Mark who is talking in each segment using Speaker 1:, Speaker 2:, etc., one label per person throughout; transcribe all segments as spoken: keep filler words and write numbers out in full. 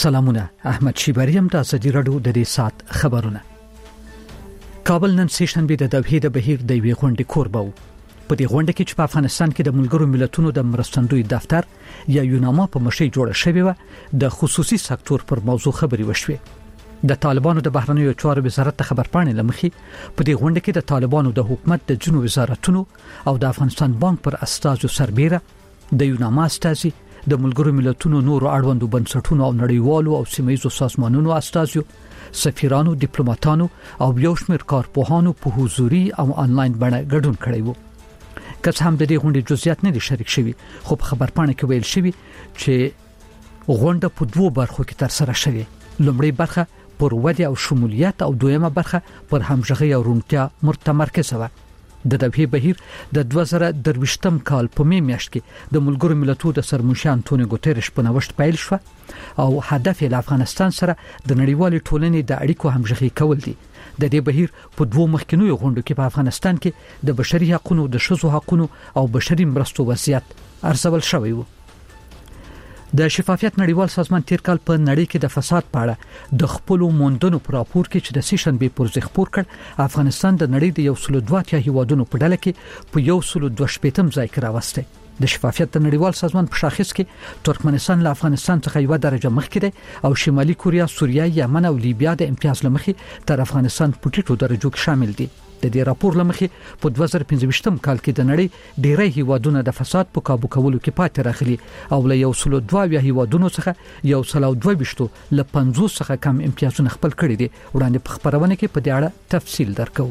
Speaker 1: سلامونه، احمد شیبریم د ازادي رادیو د دې سات خبرونه. کابل نن سیشن به د دوحې د بهیر د وی غونډې کوربو. په دې غونډه کې چې په افغانستان کې د ملګرو ملتونو د مرستندوی دفتر یا یوناما په مشرۍ جوړه شوې و د خصوصي سکتور پر موضوع خبري وشوي. د طالبانو د بهرنیو چارو وزارت خبر پاڼې لمخي په دې غونډه کې د طالبانو د حکومت د جنو وزارتونو او د افغانستان بانک پر استازو سربېره د یوناما استازي د ملګرو ملتونو نورو اړوندو بنسټونو او نړیوالو او سیمه‌ییزو سازمانونو استازو، سفیرانو، ډیپلوماټانو او یو شمېر کارپوهانو په حضوري او انلاین بڼه ګډون کړی وو. که څه هم د دې غونډې جزئیات نه دي شریک شوي، خو په خبر پاڼه کې ویل شوی چې غونډه په دوو برخو کې تر سره شوه. لومړی برخه پر ودی او شمولیت او دویمه برخه پر همغږي او روڼتیا متمرکز و. د دوحې بهیر د دوه زره درویشتم کال په می میاشت کې د ملګرو ملتونو د سرمنشي انټونیو ګوتریش په نوښت پیل شو او هدف یې افغانستان سره د نړیوال ټولنې د اړیکو همغږي کول دي. د دې بهیر په دوه مخکینیو غونډو کې په افغانستان کې د بشري حقوقو، د ښځو حقوقو او بشري مرستو وضعیت ارزول شوی و. د شفافیت نړیوال سازمان تیر کال په نړۍ کې د فساد په اړه د خپل موندنو پر راپور کې چې د سیشن به پر ځخپور کړ، افغانستان د نړۍ د یو سل دوه اتیا هیوادونو په ډله کې په یو سل دوه شپږم ځای کې راوسته. د شفافیت نړیوال سازمان په شاخص کې ترکمنستان له افغانستان څخه یو درجه مخکې دی او شمالي کوریا، سوریه، یمن او لیبیا د امتیاز لمخې تر افغانستان په ټیټو درجو کې شامل دي. د دې راپور لمخې په دوه زره پنځه کال کې د نړۍ ډیری هیوادونه د فساد په کابو کولو کې پاتې راغلي او له یو سل دوه هیوادونو څخه یو سل دوه بشتو له پنځوس څخه کم امتیازونه خپل کړي دي. وړاندې په خبرونه کې په دې اړه تفصیل درکو.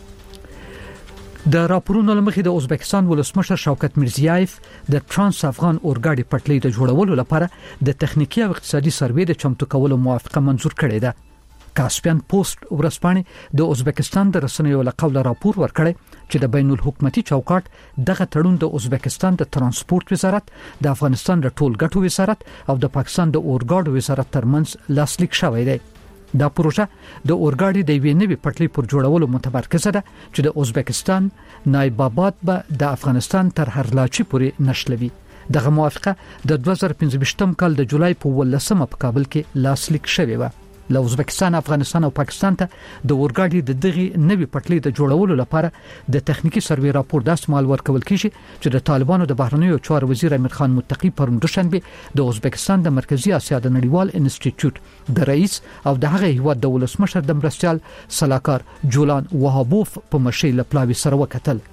Speaker 1: د راپورونو لمخې د ازبکستان ولسمشر شوکت میرزیایف د ترانس افغان اورګاډي پټلۍ د جوړولو لپاره د تخنیکی او اقتصادي سروې د چمتو کولو موافقه منزور کړې ده. کاسپیان پوسټ ورځپاڼې د ازبکستان د رسنیو له قوله راپور ورکړی چې د بین الحکومتي چوکاټ دغه تړون د ازبکستان د ترانسپورت وزارت، د افغانستان د ټولګټو وزارت او د پاکستان د اورګاډو وزارت ترمنځ لاسلیک شوی دی. دا پروژه د اورګاډي د یوې نوې پټلۍ پر جوړولو متمرکز ده چې د ازبکستان نایب آباد به د افغانستان تر هرلاچي پورې نشلوي. دغه موافقه د دوه زره پنځه کال د جولای په ولسمه په کابل کې لاسلیک شوې و. له ازبکستان، افغانستان او پاکستان ته د اورګاډي د دغه نوې پټلۍ د جوړولو لپاره د تخنیکی سروې راپور د استعمال ورکول کیږي چې د طالبانو د بهرنیو چارو وزیر امیر خان متقی پرون دوشنبه د ازبکستان د مرکزی اسیا د نړیوال انسټیټیوټ د رئیس او د هغه هیواد د ولسمشر د مرستيال سلاکار جولان وهابوف په مشي لپلاوي سره وکتل.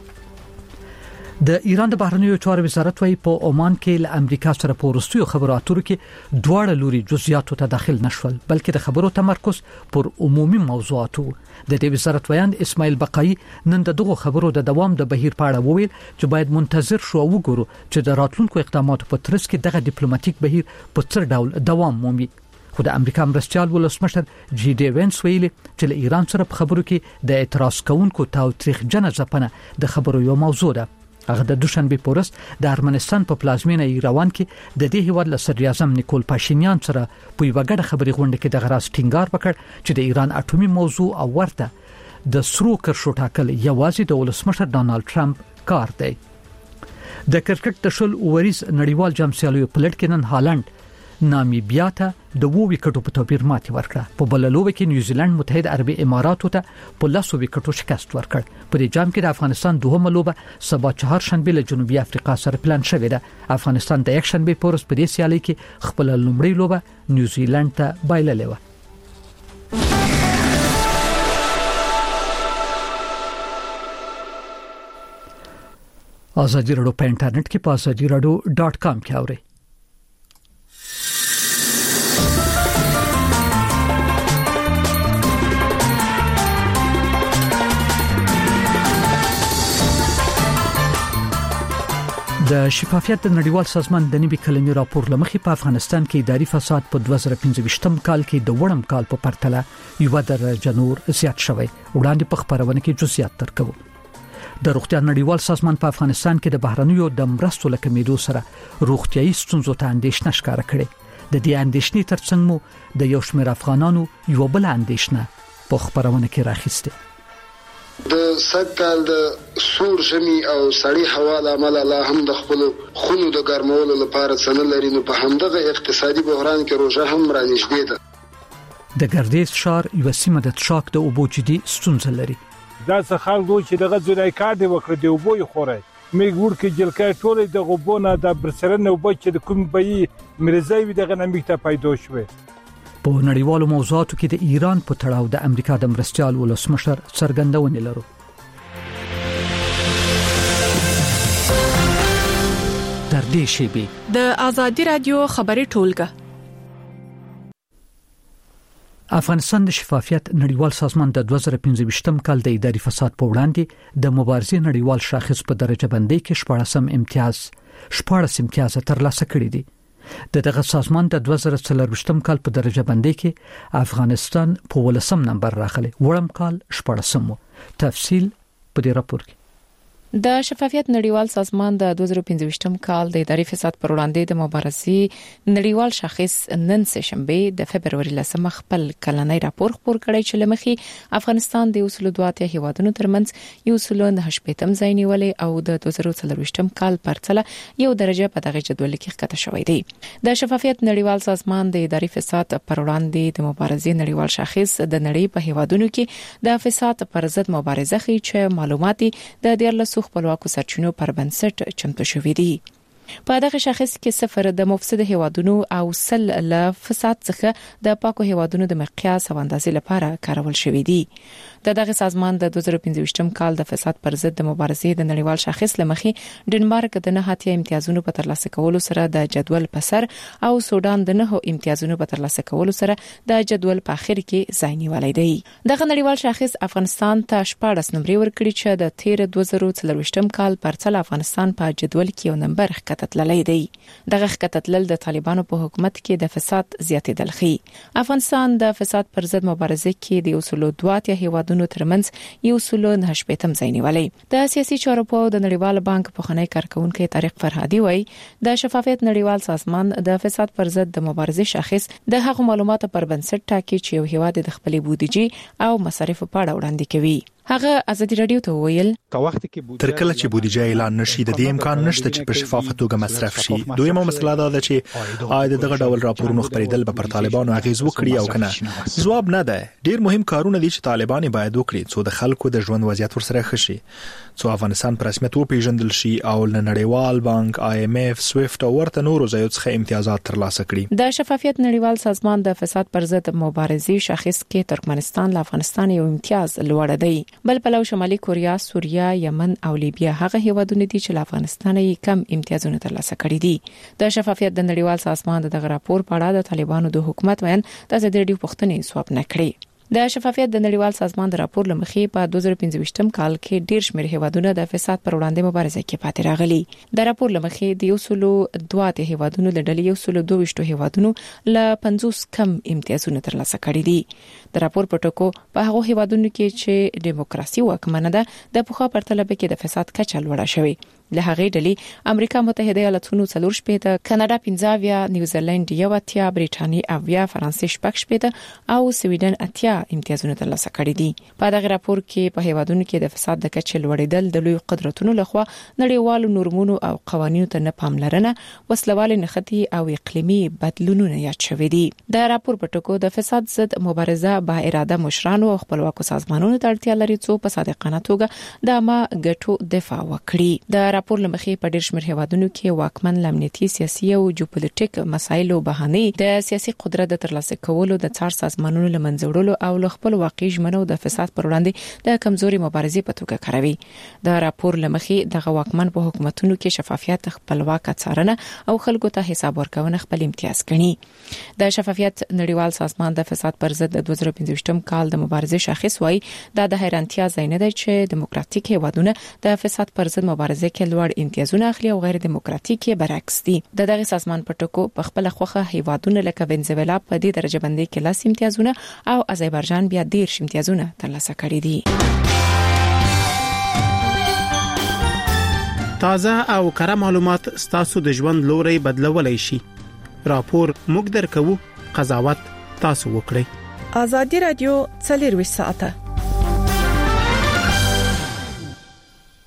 Speaker 1: د ایران د بهرنیو چارو وزارت وايي په عمان کې له امریکا سره په ورستیو خبرو اترو کې دواړه لوري جزئیاتو ته داخل نشول، بلکې د خبرو تمرکز پر عمومي موضوعاتو. د دې وزارت ویاند اسماعیل بقایي نن دغه خبرو د دوام د بهیر په اړه وویل چې باید منتظر شو او وګورو چې د راتلونکو اقداماتو په ترڅ کې دغه ډیپلوماټیک بهیر په څه ډول دوام مومي. خو د امریکا مرستيال ولسمشر جی ډي وینس ویلي چې له ایران سره په خبرو کې د اعتراض کوونکو تاوتریخ جن ځپنه د خبرو یو موضوع ده. هغه د دوشنبه پورس د ارمنستان په پلازمینه ایروان کې د دې هیواد له صدر اعظم نیکول پاشینیان سره په یو غړ خبري غونډه کې د غراس ټینګار وکړ چې د ایران اټومي موضوع او ورته د سرو کرښو ټاکل یوازې د ولسمشر ډانلډ ټرمپ کار دی. د کرکټ د شل اوریز نړیوال جام سیالیو په لړ کې نن هالند نامیبیا ته د وو وکټو په توپیر ماتې ورکړه. په بل لوبه کې نیوزیلند متحده عربي اماراتو ته په لاسو وکټو شکست ورکړ. په دې جام کې د افغانستان دوهمه لوبه سبا چهارشنبه له جنوبي افریقا سره پلان شوې ده. افغانستان د یک شنبه پورس په دې سیالي کې خپل لومړی لوبه نیوزیلند ته بایللې و. ازادي رادیو په انټرنیټ کې په ازادي رادیو ډاټ کام کې اورئ. د شفافیت د نړیوال سازمان د نوي کلمې راپور لمخې په افغانستان کې اداري فساد په دوه زره پنځه کال کې د وړم کال په پرتله یو درجه نور زیات شوی. وړاندې په خبرونه کې جزئیات درکو. د روغتیا نړیوال سازمان په افغانستان کې د بهرنیو د مرستو لکمېدو سره روغتيایي ستونزو ته اندېښنه ښکاره کړې. د دې اندېښنې ترڅنګ مو د یو شمېر افغانانو یو بل اندېښنه په خبرونه کې راخسته.
Speaker 2: د سږکال د سوړ ژمي او سړې هوا له امله لا هم د خپلو خونو د ګرمولو لپاره څه نه لري، نو په همدغه اقتصادي بحران کې روژه هم رانږدې ده.
Speaker 1: د ګردیز ښار یوه سیمه د څښاک د اوبو جدي ستونزه لري.
Speaker 3: دا څه خلک چې دغه ځای کار دی وکړي د اوبو یې خوري میګ ورکه جلکای ټولې د غوبونه د برسرنه اوبه چې د کوم بي مرزي وي دغه نمیته پیدا شوه.
Speaker 1: په نړیوالو موضوعاتو کې د ایران په تړاو د امریکا د مرستيال ولسمشر څرګندونه لرو. تر دې شی
Speaker 4: د آزادي رادیو خبري ټولګه.
Speaker 1: افغانستان د شفافیت نړیوال سازمان د دوه زره پنځه کال د اداري فساد په وړاندې د مبارزې نړیوال شاخص په درجه بندۍ کې شپږم امتیاز شپږم امتیاز ترلاسه کړی دی. د دغه سازمان د دوه زره څلور کال په درجه بندۍ کې افغانستان په ولسم نمبر راغلی، وړم کال شپږم. تفصیل په دې راپور کې.
Speaker 4: د شفافیت نړیوال سازمان د دوه زره پنځه کال د اداري فساد پر وړاندې د مبارزې نړیوال شاخص نن سه شنبه د فبرवरी لسمه خپل کلنۍ راپور خپور کړی چې لمخي افغانستان د اصول دوه هیوادونو ترمنځ یو سل نه شپږم ځای نیولې او د دوه زره څلور کال پرتله یو درجه په دغه جدول کې ښکته شوی دی. د شفافیت نړیوال سازمان د اداري فساد پر وړاندې د مبارزې نړیوال شاخص د نړۍ په هیوادونو کې د فساد پر ضد مبارزه کوي چې معلوماتي د دیارلسو خپلواکو سرچینو پر بنسټ چمتو شوې دي. په دغه شاخص کې صفر د مفسد هیوادونو او سل له فساد څخه د پاکو هیوادونو د مقیاس او اندازې لپاره کارول شوې دي. د دغه سازمان د دوه زره پنځه کال د فساد پر ضد د مبارزې د نړیوال شاخص لمخي ډنمارک د نه هاتیا امتیازونو په ترلاسه کولو سره د جدول په سر او سودان د نه امتیازونو په ترلاسه کولو سره د جدول په اخر کې ځای نیولای دی. دغه نړیوال شاخص افغانستان ته شپږ نمبر ورکړي چې د تیر دوه زره څلور کال پرتله افغانستان په جدول کې یو نمبر ښکته دی. دغه ښکته د طالبانو په حکومت کې د فساد زیاتېدل خي. افغانستان د فساد پر ضد مبارزه کې د اصول دوه هیوادونو ترمنځ یو سل نه شپږم ځای نیولې. د سیاسي چارو په د نړیوال بانک په خنۍ کارکونکو طارق فرهادي وایي د شفافیت نړیوال سازمان د فساد پر ضد د مبارزې شاخص د هغو معلوماتو پر بنسټ ټاکي چې یو هیواد د خپل بودیجې او مصارف په اړه وړاندې کوي. هغه ازادي رادیو ته ویل
Speaker 5: تر کله چې بودیجه اعلان نشي د دې امکان نشته چې په شفافه توګه مصرف شي. دویمه مسله دا ده چې آیا دغه ډول راپورونه خبرېدل به پر طالبانو اغیز وکړي او کنه؟ ځواب نه ده. ډیر مهم کارونه دي چې طالبان باید وکړي څو د خلکو د ژوند وضعیت ورسره ښه شي، څو افغانستان په رسمیت وپیژندل شي او له نړیوال بانک، آی ایم ایف، سویفت او ورته نورو ځایونو څخه امتیازات ترلاسه کړي.
Speaker 4: د شفافیت نړیوال سازمان د فساد پر ضد مبارزې شاخص کې ترکمنستان له افغانستان یو امتیاز لوړ دی. بل پلو شمالي کوریا، سوریه، یمن او لیبیا هغه هیوادونه دي چې له افغانستان یې کم امتیازونه ترلاسه کړي دي. د شفافیت د نړیوال سازمان دغه راپور په اړه د طالبانو د حکومت وین د ازادي پښتنې سواب نه کړی. د شفافیت د نړیوال سازمان د راپور لمخې په دوه زره پنځه کال کې ډیر شمېر هیوادونه د فساد پر وړاندې مبارزه کې پاتې راغلي. د راپور لمخې د یو سل دوه هیوادونو له ډلې یو سل دوه هیوادونو له پنځوس کم امتیازونه ترلاسه کړي دي. د راپور په ټکو په هغه هیوادونو کې چې دیموکراسي واکمنه ده د پخوا پرتله کې د فساد کچه لوړه شوې. له هغې ډلې امریکا متحده ایالاتونو څلور شپېته، کاناډا پنځه اویا، نیوزیلند یو اتیا، بریټانیا اویا، فرانسې شپږ شپېته او سویډن اتیا امتیازونه ترلاسه کړي دي. په دغه راپور کې په هیوادونو کې د فساد د کچې لوړېدل د لوی قدرتونو لخوا نړیوالو نورمونو او قوانینو ته نه پاملرنه، وسلوال نښتي او اقلیمي بدلونونه یاد شوي دي. د راپور په ټکو د فساد ضد مبارزه با اراده مشرانو او خپلواکو سازمانونو ته اړتیا لري څو په صادقانه توګه د عامه ګټو دفاع وکړي. د راپور لمخې په ډیر شمېر هیوادونو کې واکمن امنیتي، سیاسي او جیوپولیټیک مسایلو بهانه د سیاسي قدرت د ترلاسه کولو، د څار سازمانونو لمنځوړلو او له خپل واقعي ژمنو د فساد پر وړاندې د کمزوري مبارزې په توګه کاروي. د راپور لمخې د واکمن په حکومتونو کې شفافیت، خپلواک څارنه او خلکو ته حساب ورکونه خپل امتیاز ګڼي. د شفافیت نړیوال سازمان د فساد پر ضد د دوه زره پنځه کال د مبارزې شاخص وایي دا د حیرانتیا ځای نه دی چې دیموکراتیک هیوادونه د فساد پر ضد مبارزه کې لوړ امتیازونه اخلي او غیر دیموکراتیک برعکس دي. د دغه سازمان په ټکو په خپل خوخه هیوادونه لکه وینزویلا په دې درجه بندي کې لاس امتیازونه او آذربایجان بیا ډیر امتیازونه ترلاسه کړي دي.
Speaker 6: تازه او کره معلومات ستاسو د ژوند لوري بدلولای شي. راپور موږ درکو، قضاوت تاسو وکړئ.
Speaker 4: آزادي رادیو څلور ساعته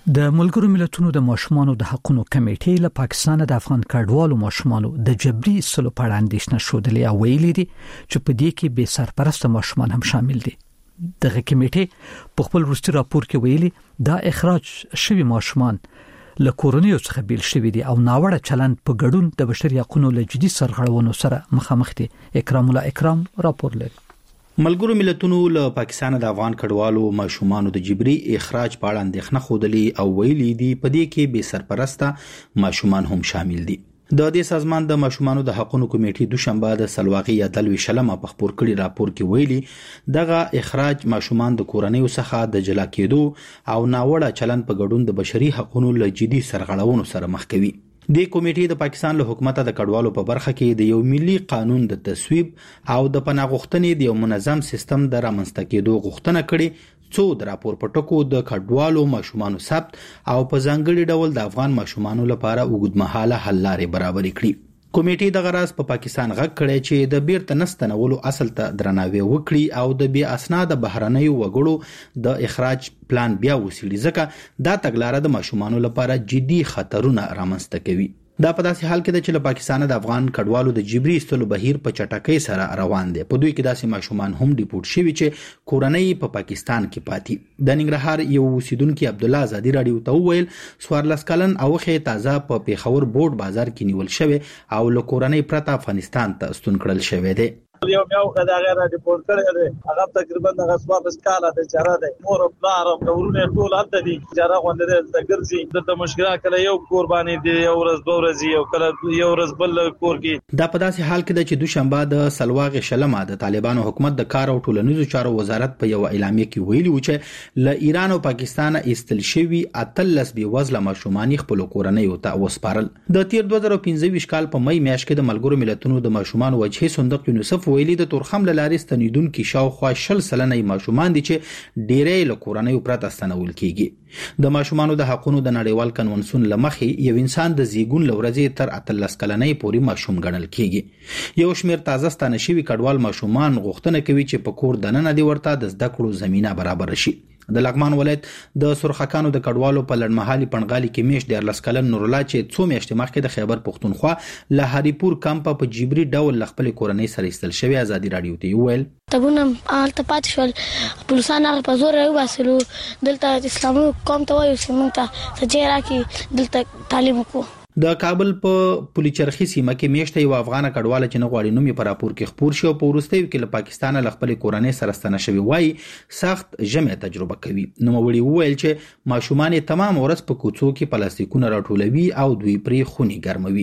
Speaker 1: د ملګرو ملتونو د ماشومانو د حقوقو کمیټې له پاکستان د افغان کډوالو ماشومانو د جبري ایستلو په اړه اندېښنه شودلې او ویلي دي چې په دې کې بې سرپرست ماشومان هم شامل دي. دغه کمیټې په خپل وروستي راپور کې ویلي دا اخراج شوی ماشومان له کورنیو څخه بیل شوی دي او ناوړه چلند په ګډون د بشري حقوقو له جدي سرغړونو سره مخامخ دي. اکرام الله اکرام راپور لري.
Speaker 7: ملګرو ملتونو له پاکستان د افغان کډوالو ماشومانو د جبري اخراج په اړه اندېښنه خوده او ویلي دي په دې کې بې سرپرسته ماشومان هم شامل دي. د دې سازمان د ماشومانو د حقوقو کمیټې دوشنبه د سلواغي یا دلوي شلمه په خبر کړي راپور کې ویلي دغه اخراج ماشومان د کورنیو څخه د جلا کېدو او ناوړه چلند په ګډون د بشري حقوقو له جدي سرغړونو سره مخ کوي. د کمیټې د پاکستان له حکومت د کډوالو په برخه کې د یو ملي قانون د تصویب او د پناه غوښتنې د یو منظم سیستم د رامنځته کېدو غوښتنه کړې څو د راپور په ټکو د کډوالو ماشومانو ثبت او په ځانګړي ډول د افغان ماشومانو لپاره اوږدمهاله حل لارې برابرې کړي. کمیټې د غراس په پاکستان غږ کړی چې د بیرته نستنولو اصل ته درناوی وکړي او د بې اسناد بهرنیو وګړو د اخراج پلان بیا وسیړي ځکه دا تګلارې د ماشومانو لپاره جدي خطرونه رامنځته کوي. دا په داسې حال کې ده چې له پاکستان د افغان کډوالو د جبري ایستلو بهیر په چټکۍ سره روان دی. په دوی کې داسې ماشومان هم ډیپورټ شوي چې کورنۍ په پاکستان کې پاتې. د ننګرهار یو اوسیدونکي عبد الله ازادي رادیو ته وویل څوارلس کلن اوخه تازه په پیښور بورډ بازار کې نیول شوی او له کورنۍ پرته افغانستان ته ستون کړل شوی دی.
Speaker 8: یو میاو خدای غیر ریپورت کړی دی هغه تقریبا د غصب سکاله د چاره دی مور پلار او ورونه ټول هلته دي چاره غونډه د ګرځي د مشکلات کله یو قرباني دی یو ورځ دوه ورځې یو کله یو ورځ بل کور کې.
Speaker 7: دا په داسې حال کې ده چې دوشنبه د سلواغ شلمه د طالبانو حکومت د کار او ټولنیزو چارو وزارت په یو اعلامیه کې ویلي و چې له ایران او پاکستان ایستل شوی اتلس بي وزله ماشومان خپل کورنۍ ته وسپارل. د تیر دوه زره پنځه کال په مې میاشت کې د ملګرو ملتونو د ماشومان وجهي صندوق یونیسف ویلي د تورخم لارې ستنیدونکو شاوخوا شل سلنې ماشومان دي چې ډېرې له کورنۍ پرته ستنول کیږي. د ماشومانو د حقوقو د نړیوال کنونسیون لمخې یو انسان د زیګون لورځې تر اتلس کلنۍ پورې ماشوم ګڼل کیږي. یو شمیر تازه ستانه شوی کډوال ماشومان غوښتنه کوي چې په کور دننه دی ورته د زده کړو زمينه برابر شي. د لغمان ولایت د سرخکانو د کډوالو په لړمحالي پنغالي کې میش د لس کلن نور الله چې څو میاشتې مخکې د خیبر پختونخوا له هریپور کمپ په جبري ډول خپل کورنۍ سره ایستل شوی ازادي رادیو ته ویل
Speaker 9: تبونه آلته پات شول پولیسان هغه په زور راوباسلو دلته اسلامي قوم ته وایي چې موږ ته سجې راکې دلته تعلیم وکړو.
Speaker 7: د کابل په پولیچرخي سیمه کې میشته یو افغان کډوال چې نه غواړي نوم یې په راپور کې خبر شو په ورستیو کې له پاکستان له خپل کورنۍ سره ستنه شوی وای سخت جمع تجربه کوي. نو وړي وویل چې ماشومان تمام ورځ په کوڅو کې پلاستیکونه راټولوي او دوی پرې خوني ګرموي.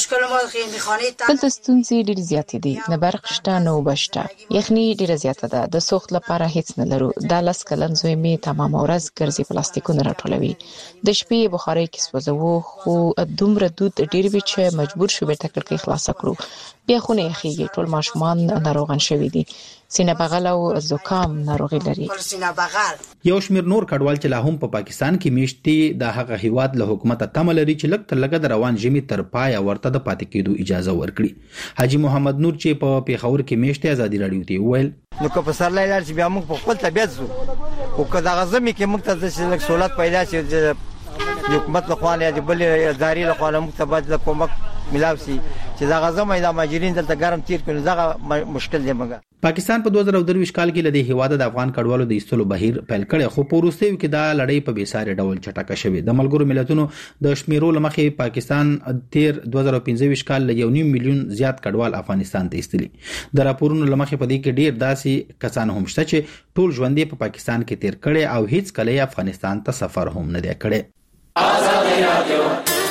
Speaker 4: دلته ستونزې ډېرې زیاتې دي. نه برق شته نه اوبه شته. یخني ډېره زیاته ده. د سوخت لپاره هیڅ نه لرو. دا لس کلن زوی مې تمام ورځ ګرځي پلاستیکونه راټولوي. د شپې بخارۍ کې سوځو خو دومره دود ډېر وی چې مجبور شو بیرته کړکۍ خلاص کړو. بیا خونه یخیږي. ټول ماشومان ناروغان شوي دي. سینه بغل او زکام ناروغي لري.
Speaker 7: یو شمیر نور کډوال چې لا هم په پاکستان کې میشتي د هغه هیواد له حکومت تمه لري چې لږ تر لږه د روان ژمي تر پای ورته د پاتې کېدو اجازه ورکړي. حاجی محمد نور چې په پیښور کې میشته ازادي رادیو ته ویل
Speaker 10: نو که په سر لای لار چې بیا موږ په خپل طبيعت زو او که دا غزمي کې موږ ته د لږ سہولت پیدا شي د حکومت له خوا یا د بل ادارې له خوا موږ ته باید کومک ملاوي شي چې دا غزمه د ماجرین دلته ګرم تیر کړي دا مشکل دی. مګر
Speaker 7: پاکستان په دوه زره درویش کال کې لدی هیواده د افغان کډوالو د ایستلو بهیر پیل کړي خو په روسیو کې دا لړۍ په بیسارې ډول چټکه شوې. د ملګرو ملتونو د شمیرو لمخې پاکستان تیر دوه زره پنځه کال له یو نیم میلیون زیات کډوال افغانستان ته ایستلي. د راپورونو لمخې په دې کې ډیر داسې کسان هم شته چې ټول ژوند په پاکستان کې تیر کړي او هیڅ کله افغانستان ته سفر هم نه دی کړی.
Speaker 1: آزادي رادیو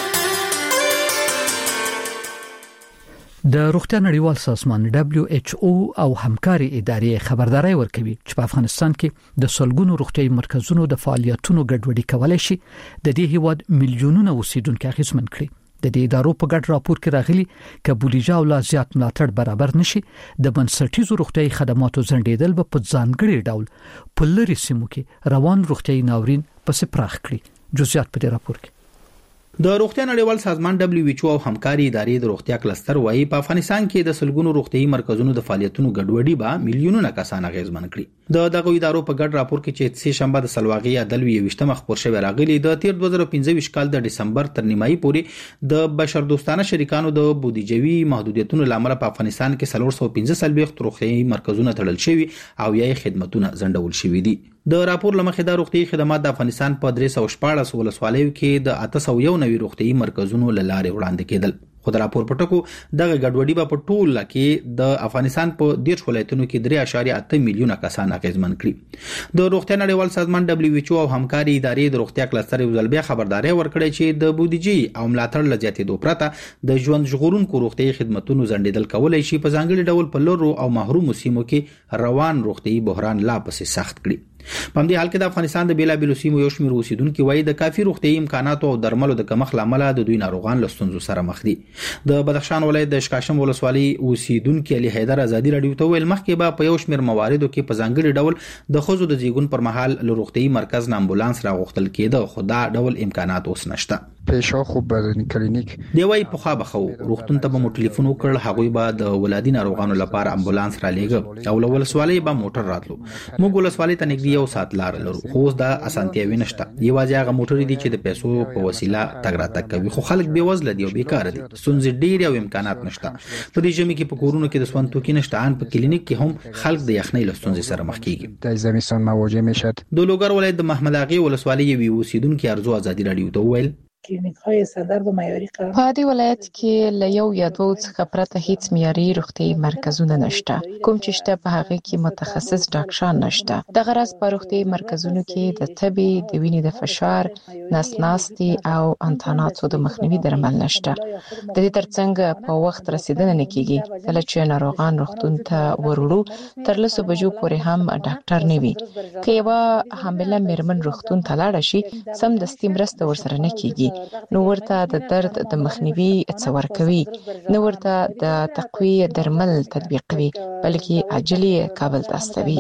Speaker 1: د روغتیا نړیوال سازمان دبليو ایچ او او همکاري ادارې خبرداري ورکوي چې په افغانستان کې د سلګونو روغتیايي مرکزونو د فعالیتونو ګډوډي کولای شي د دې هیواد میلیونونو اوسیدونکو اغیزمن کړي. د دې ادارو په ګډ راپور کې راغلي چې بودیجه او لا زیات ملاتړ برابر نشي د بنسټیزو روغتیايي خدماتو ځنډېدل به په ځانګړي ډول په لری سیمو کې روان روغتیايي ناورین پس پراخ کړي. جزئیات په دې راپور کې
Speaker 7: د روغتیا نړیوال سازمان دبليو ایچ او او همکاري ادارې د روغتیا کلستر وايي په افغانستان کې د سلګونو روغتيایي مرکزونو د فعالیتونو ګډوډي به میلیونونه کسان اغیزمن کړي. د دغه ادارو په ګډ راپور کې چې سه شنبه د سلواغي عدالوي وشتمه خبر شوی راغلی د تیر دوه زره پنځه کال د دسمبر تر نیمایي پورې د بشردوستانه شریکانو د بودیجوي محدودیتونو لامل په افغانستان کې څلور سوه پنځه ویشت روغتيایي مرکزونه تړل شوي او یې خدماتونه ځنډول شوي دي. د راپور لمخې د روغتي خدمات د افغانستان په درې سوه شپاړس ولسوالیو کې د اته سوه یو نوي روغتي مرکزونو لاره وړاندې کېدل. خو د راپور په ټکو دغه ګډوډي په ټول کې د افغانستان په ډیر ولایتونو کې درې اعشاریه اته میلیونه کسان اغیزمن کړي. د روغتیا نړیوال سازمان دبليو ایچ او او همکاري ادارې د روغتیا کلستر یو ځل بیا خبرداري ورکړې چې د بودیجې او ملاتړ لزیاتېدو پرته د ژوند ژغورونکو روغتي خدماتونو ځنډېدل کولای شي په ځانګړي ډول په لورو او محروم سیمو کې روان روغتي بحران لا پسې سخت کړي. په همدې حال کې د افغانستان د بیلابېلو سیمو یو شمېر اوسیدونکو وایي د کافي روغتیايي امکاناتو او درملو د کمښت لامل د دوی ناروغان له ستونزو سره مخ دي. د بدخشان ولایت د شکاشم ولسوالۍ اوسیدونکو علي حیدر ازادي رادیو ته ویل مخکې به په یو شمېر مواردو کې په ځانګړي ډول د ښځو د زیږون پر مهال له روغتیايي مرکز نه امبولانس راغوښتل کېده خو دا ډول امکانات اوس نشته.
Speaker 11: پیشو خوب بدن کلینیک
Speaker 7: دی وای په خوا بخو روغتون ته به مو ټلیفون وکړ هغوی به د ولادي ناروغانو لپاره امبولانس را لېږه او له ولسوالۍ به موټر راتلو. موږ ولسوالۍ ته نږدې یو ساعت لار لرو خو اوس دا اسانتیاوي نشته. یوازې هغه موټر دي چې د پیسو په وسیله تګ راتګ کوي خو خلک بې وزله دي او بیکاره دي. ستونزې ډېرې او امکانات نشته. په دې ژمي کې په کورونو کې د سون توکي نشته ان په کلینیک کې هم خلک د یخنۍ له ستونزې سره مخ کیږي.
Speaker 11: د زمستان مواجه میشد.
Speaker 7: د لوګر ولایت د محمد اغي ولسوالۍ یو اوسیدونکو ارزو ازادي رادیو ته ویل
Speaker 12: کلینیک‌های سردرد و معیاری قرار
Speaker 4: په دې ولایت کې له یو یا دوه څخه پرته هیڅ معیاري روغتيایي مرکزونه نشته. کوم چې شته په هغه کې متخصص ډاکټران نشته. د غرض په روغتيایي مرکزونو کې د تبي، د وینې د فشار، نس ناستي او انتاناتو د مخنیوي درمل نشته. د دې ترڅنګ په وخت رسیدنه نه کیږي. کله چې ناروغان روغتون ته ورولو تر لسو بجو پورې هم ډاکټر نه وي. که یوه حامله میرمن روغتون ته لاړه شي سم دستي مرسته ورسره نه کیږي. نو ورته د درد د مخنیوي څور کوي، نو ورته د تقویه درمل تطبیقوي بلکې عاجلی کابل ته استوي.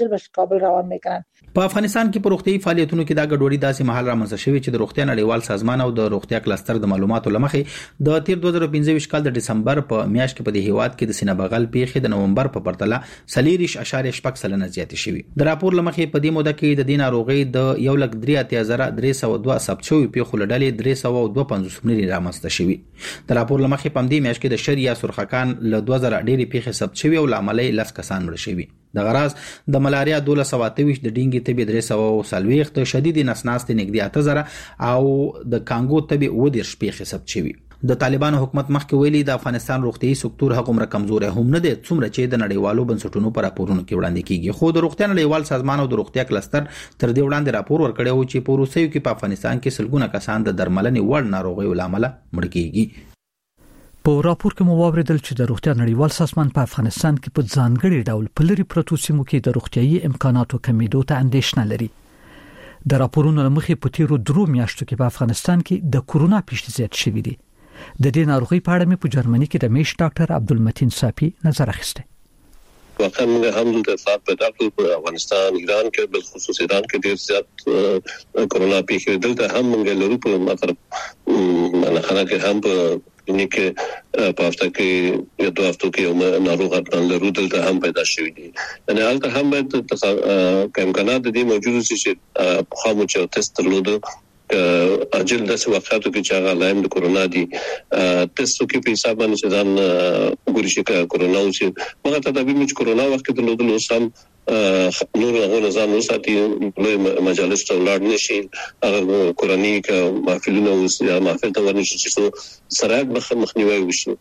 Speaker 7: په افغانستان کې په روغتيایي فعالیتونو کې دا ګډوډي داسې مهال رامنځته شوې چې د روغتیا نړیوال سازمان او د روغتیا کلستر د معلوماتو لمخې د تیر دوه زره پنځه کال د دسمبر په میاشت کې په دې هیواد کې د سینه بغل پیښې د نومبر په پرتله صلیریش اشاریه شپږ سلنه زیاتې شوې. د راپور لمخې په دې موده کې د دې ناروغي د یو لک درې اتیا زره درې سوه دوه ثبت شوی پیښو لړلې درې سوه دوه پنځوس ملي رامنځته شوي. د راپور لمخې په دې میاشت کې د شر یا سرخکان له دوه زره ډېری پیښې ثبت شوی او لامل یې لس کسان مړ شوي. د غراز د ملاریا دولس سوه اته ویشت، د ډینګي تبي درې سوه څلوېښت، د شدید نسناستي نږدې اته زره او د کانګو تبي اووه دېرش پیښې ثبت شوي. د طالبانو حکومت مخکې ویلي د افغانستان روغتيایي سکتور هغومره کمزوري هم نه دی څومره چې د نړیوالو بنسټونو په راپورونو کې وړاندې کیږي. خو د روغتیا نړیوال سازمان او د روغتیا کلستر تر دې وړاندې راپور ورکړی و چې په روسیو کې په افغانستان کې سلګونه کسان د درملنې وړ ناروغیو لامل مړ کیږي.
Speaker 1: په راپور کې مو واوریدل چې د روغتیا نړیوال سازمان په افغانستان کې په ځانګړي ډول په لري پروتو سیمو کې د روغتيایي امکاناتو کمیدو ته اندېښنه لري. د راپورونو لمخې په تیرو درو میاشتو کې په افغانستان کې د کورونا پیښې زیات شوې دي. د دې ناروغي په اړه مې په جرمني کې د میش ډاکټر عبدالمتین صافي نظر اخیسته.
Speaker 13: واقعا موږ هم د اطلاعات پیدا کړل په افغانستان، ایران کې بل خصوص ایران کې ډېر زیات کورونا پیښې دلته هم موږ لرو په مطلب معنا کې هم په کلینیک په هفته کې یا دوه هفتو کې یو ناروغ اتنان لرو دلته هم پیدا شوی دي. یعنی هلته هم باید امکانات د دې موجود شي چې په خامو چې تست درلوده اجل داسې وختو کې چې هغه لایم د کورونا دي تستو کې په حساب باندې چې ځان ګوري چې کورونا اوسي مګر تدابیر چې کورونا وخت کې درلودل اوس هم نور هغه ځان وساتي له مجالس ته لاړ نشي هغه کورونی کې محفلونه اوس یا محفل ته ورنشي چې سره مخنیوي وشي.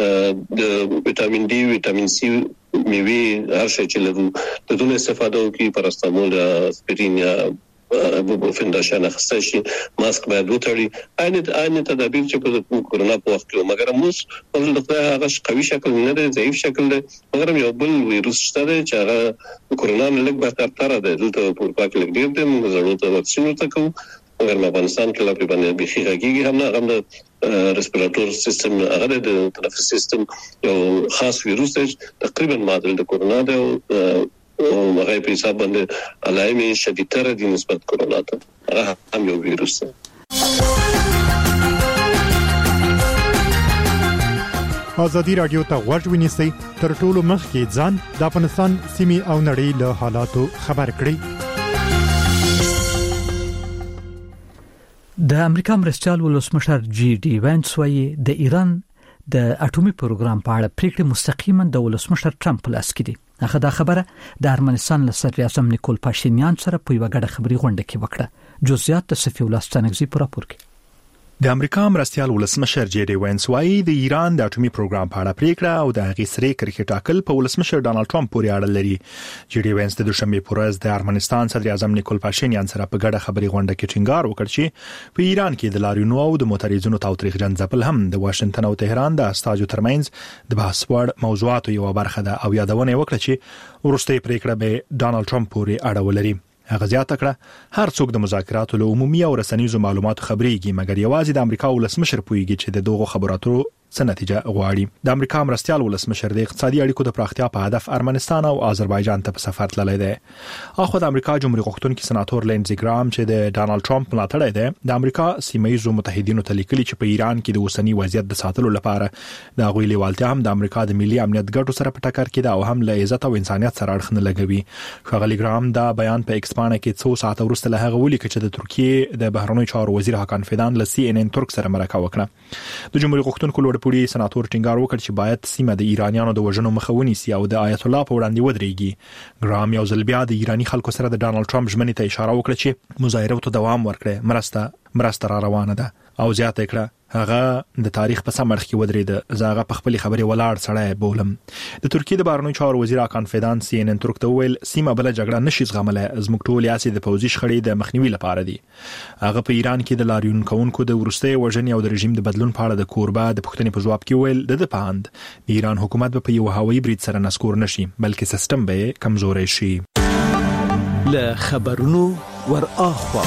Speaker 13: د وټامین ډي، وټامین سي، میوه هر شي چې له دونه استفاده وکړي، پاراستامول، اسپرین یا بوفین دا شان اخستای شي، ماسک باید وتړي. عین عین تدابیر چې په کورونا په وخت کې مګر موږ په دغه هغه قوي شکل نه دی، ضعیف شکل دی، مګر یو بل ویروس شته چې هغه کورونا نه لږ بهتر تر دی دلته په پاک لګ ډیر دی. موږ ضرورت واکسین ورته کوو مګر په افغانستان کې لا په باندې بيخي هغه هم نه هم د ریسپیراتور سیستم هغه د تنفس سیستم یو خاص ویروس دی تقریبا معادل د کورونا دی او هغه په حساب باندې علایمي شدیدتر دي نسبت کورونا ته. هغه هم یو ویروس دی.
Speaker 14: ازادي رادیو ته غوږ ونیسئ تر ټولو مخکې ځان د افغانستان سیمې او نړۍ له حالاتو خبر کړئ.
Speaker 1: د امریکا مرستيال ولسمشر جی ډي وینس وايي د ایران د اټومي پروګرام په اړه پریکړه مستقیما د ولسمشر ټرمپ لاس کې دي. هغه دا خبره د ارمنستان له صدر اعظم نیکول پاشینیان سره په یو غړ خبري غونډه کې وکړه. جزئیات د صفي ولستانګزي پر راپور کې.
Speaker 5: د امریکا مرستيال ولسمشر جی ډي وینس وايي د ایران د اټومي پروګرام په اړه پریکړه او د هغې سره کرکټ ټاکل په ولسمشر ډانلډ ټرمپ پورې اړه لري. جی ډي وینس د دوشنبه په ورځ د ارمنستان صدر اعظم نیکول پاشینیان سره په ګډه خبري غونډه کې ټینګار وکړ چې په ایران کې د لاریونو او د موټریزونو تاوتریخجن ځپل هم د واشنگټن او تهران د استازو ترمنځ د بحث وړ موضوعاتو یو برخه ده او یادونه وکړه چې ورسته پریکړه به ډانلډ ټرمپ پورې اړه ولري. هغه زیاته کړه هر څوک د مذاکراتو له عمومي او رسنیزو معلوماتو خبريږي مګر یوازې د امریکا ولسمشر پویږي چې د دوغو خبراتو څه نتیجه غواړي. د امریکا مرستيال ولسمشر د اقتصادي اړیکو د پراختیا په هدف ارمنستان او آذربایجان ته په سفر تللی دی. اخو د امریکا جمهوریت غوښتونکي سناتور لینزي ګرام چې د ډانلډ ټرمپ ملاتړی دی د امریکا سیمه‌یزو متحدینو ته لیکلي چې په ایران کې د اوسنی وضعیت د ساتلو لپاره د غوي لیوالتیا هم د امریکا د ملي امنیت ګټو سره په ټکر کې ده او هم له عزت او انسانيت سره اړخ نه لګوي. ښاغلي ګرام دا بیان په ایکس باندې کې څو ساعت وروسته له هغه ولیکل چې د ترکیه د بهرنیو چارو وزیر حکان فیدان له سی ان ان ترک سره مرکه وکړه. د جمهوریت غوښتونکو لوړپوړي سناتور ټینګار وکړ چې باید سیمه د ایرانیانو د وژنو مخه ونیسي او د آیت الله په وړاندې ودرېږي. ګرام یو ځل بیا د ایرانی خلکو سره د ډانلډ ټرمپ ژمنې ته اشاره وکړه چې مظاهرو ته دوام ورکړي مرسته مرسته را روانه ده او زیاته کړه هغه د تاریخ په سمرخ کې ودرېد. زاغه په خپل خبرې ولاړ سړی بولم. د ترکیه د بهرنیو چارو وزیر حکان فیدان سی ان ان ترک ته ویل سیمه بل جګړه نشي زغمله زموږ ټول یاسي د پوزي شخړې د مخنیوي لپاره دي. هغه په ایران کې د لاریون کوونکو د ورستۍ وژنې او د رژیم د بدلون په اړه د کوربه د پښتنې په جواب کې ویل د پاند د ایران حکومت په یو هوایي برید سره نسکور نشي بلکې سیستم به کمزوري شي.
Speaker 15: له خبرونو ور اخوا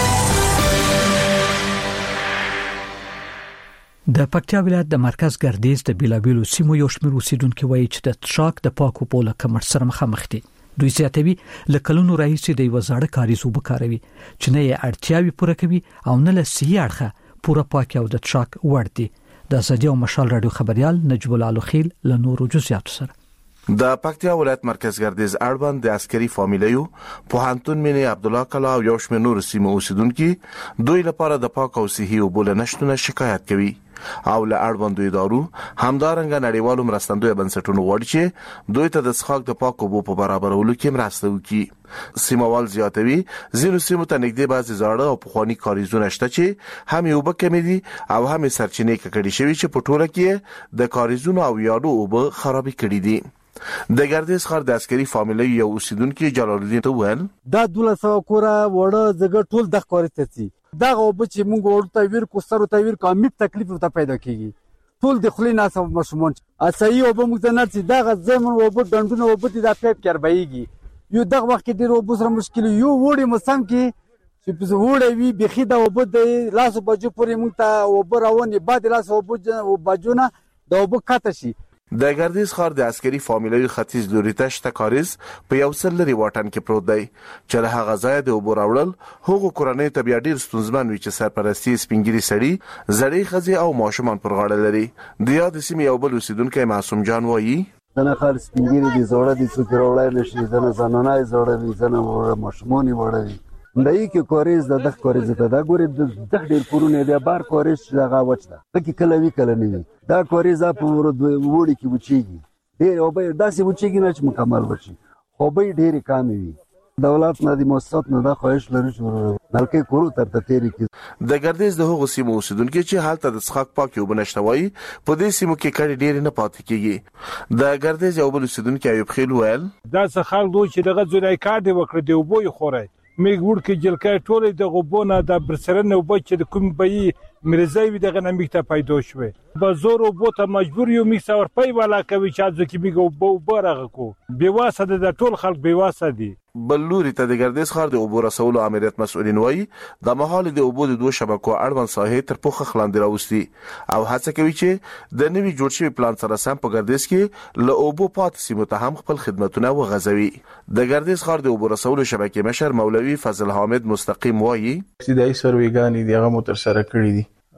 Speaker 1: د پکتیا ولایت د مرکز ګردیز د بیلابیلو سیمو یو شمېر اوسیدونکو وایي چې د تشاک د پاکو پوله کمر سره مخامخ دي. دوی زیاتوي لکلونو راهیسې د یو زړه کاریز وبکاروي چې نه یې اړتیاوي پوره کوي او نه له صحي اړخه پوره پاکي او د تشاک وړ دي. د ازادي او مشال رادیو خبريال نجیب العلوخیل له نورو جزئیاتو سره.
Speaker 16: د پکتیا ولایت مرکز ګردیز اړوند د عسکري فامیلیو پوهنتون مینه عبد الله کلا او یو شمېر نور سیمو اوسیدونکو دوی لپاره د پاک او صحي اوبو نشټونه شکایت کوي او له اړوندو ادارو همدارنګه نړیوالو مرستندوی بنسټونو غواړي چې دوی ته د څښاک د پاک اوبو په برابرولو کې مرسته وکړي. سیموال زیاتوي ځینو سیمو ته نږدې بعضې زاړه او پخواني کاریزونه شته چې هم یې اوبه کمې دي او هم یې سرچینې ککړې شوي چې په ټوله کې د کاریزونو او یادو اوبه خرابې کړي دي. د ګردیز ښار د عسکري فامیلی یو اوسیدونکو جلال الدین ته ویل
Speaker 17: دا دوله سو کوره وړه زګ ټول د کاریز ته دا اوبه چې موږ ورته ویر کو سره ته ویر کومې تکلیف ورته پیدا کیږي ټول د خلی ناسو مشمون اسایي اوبه موږ نه چې دا غزمن اوبه ډندونه اوبه د پیپ کربایږي یو دغه وخت کې ډیر اوبه سره مشکل یو وړي مسم کې چې په وړي وی بخي دا اوبه د لاسو بجو پورې موږ ته اوبه راونی بعد لاسو اوبه بجونه د اوبه کاته شي.
Speaker 16: د ګردیز ښار د عسکري فامیلیو ختیځ لوري ته شته کاریز په یو سل لري واټن کې پروت دی چې له هغه ځای د اوبو راوړل هغو کورنۍ ته بیا ډیر ستونزمن وي چې سرپرستی سپینګری سړي زړې ښځې او ماشومان پر غاړه لري. د یاد سیمې یو بل اوسیدونکی معصوم جان وایي
Speaker 18: دنه خال سپینګری دي زوړه دي څوک راوړای نشي دنه زنانه زوړه دي دنه ماشومان وړه دي دای کی کوریز د دغه کوریز ته دا ګوري د دغه ډیر کورونه دی بار کوریز دغه وچته پکې کله وی کله نه وی دا کوریز په وړي کې وچیږي ډیر او به داسې وچیږي نه چې مکمل وشي خو به ډیر کم وي. دولت نه د مؤسسات نه د خواهش لري چې بلکې کورو تر تیری کې
Speaker 16: د ګردیز د هغو سیمو اوسیدونکو چې حالت د څښاک پاکي وبنشتوي په دې سیمو کې کړي ډیر نه پاتې کیږي. د ګردیز یو بل اوسیدونکو ایوب خیل ویل
Speaker 3: دا څه خلک دوی چې دغه ځای کار دی وکړي دی وبوي خوري میګ ورکه جلکای ټولې د غوبونه د برسرنه وبچ د کوم بې مرزای دغه نمیکته پیدا شوه به زور او بوته مجبور یو میک څور پي والا کوي چې ځکه میګ وبو برغه کو بیواسه د ټول خلک بیواسه دي.
Speaker 16: بلوري ته د ګردیز ښار د اوبو رسولو امریت مسؤلین وایي د مهال د اوبو د دوه شبکو اړوند ساحې تر پوخه خلاندې راوستي او هڅه کوي چې د نوي جوړ شوی پلان سره سم په ګردیز کې له اوبو پات سیمو ته هم خپل خدماتونه وغځوي. د ګردیز ښار د اوبو رسولو شبکې مشر مولوي فضل حامد مستقیم وایي
Speaker 19: ابتدایي سروېګانې دغه متر سره کړې دي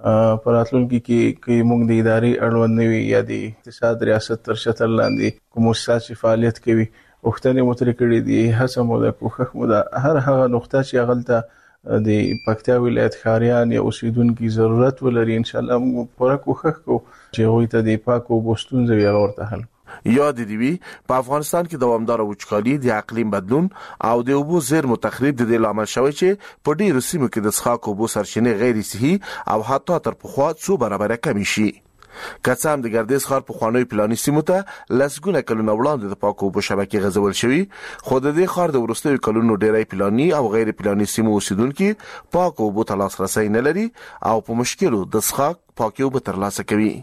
Speaker 19: پراتلونکو کې کې موږ د ادارې اړوند نوي یا د اقتصاد ریاست تر شتل لاندې کوم مؤسسات چې فعالیت کوي وختونه متر کړي دي هڅه مو د کوخخ مو د هر هغه نقطه چې غلطه د پکتیا ولایت خاریان یا اوسیدونکو ضرورت ولري ان شاء الله موږ پوره کوخخ کو چې هغه ته د پاکو بوستون زوی ورته حل
Speaker 16: یاد دی په افغانستان کې دوامدار وچکالي د اقلیم بدلون او د اوبو زیرمو تخریب د دې لامل شوی چې په ډیرو سیمو کې د څښاک اوبو سرچینې غیر صحي او حتی تر پخوا څو برابر کم شي. کڅام د ګردیز ښار په خوانوي پلاني سیمو ته لسګونه کلونه وړاندې د پاکو اوبو شبکې غځول شوی، خو د دې ښار د وروستیو کلونو ډیری پلاني او غیر پلاني سیمو اوسیدونکو پاکو اوبو ته لاسرسي نه لري او په مشکلو د څښاک پاکي اوبه ترلاسه کوي.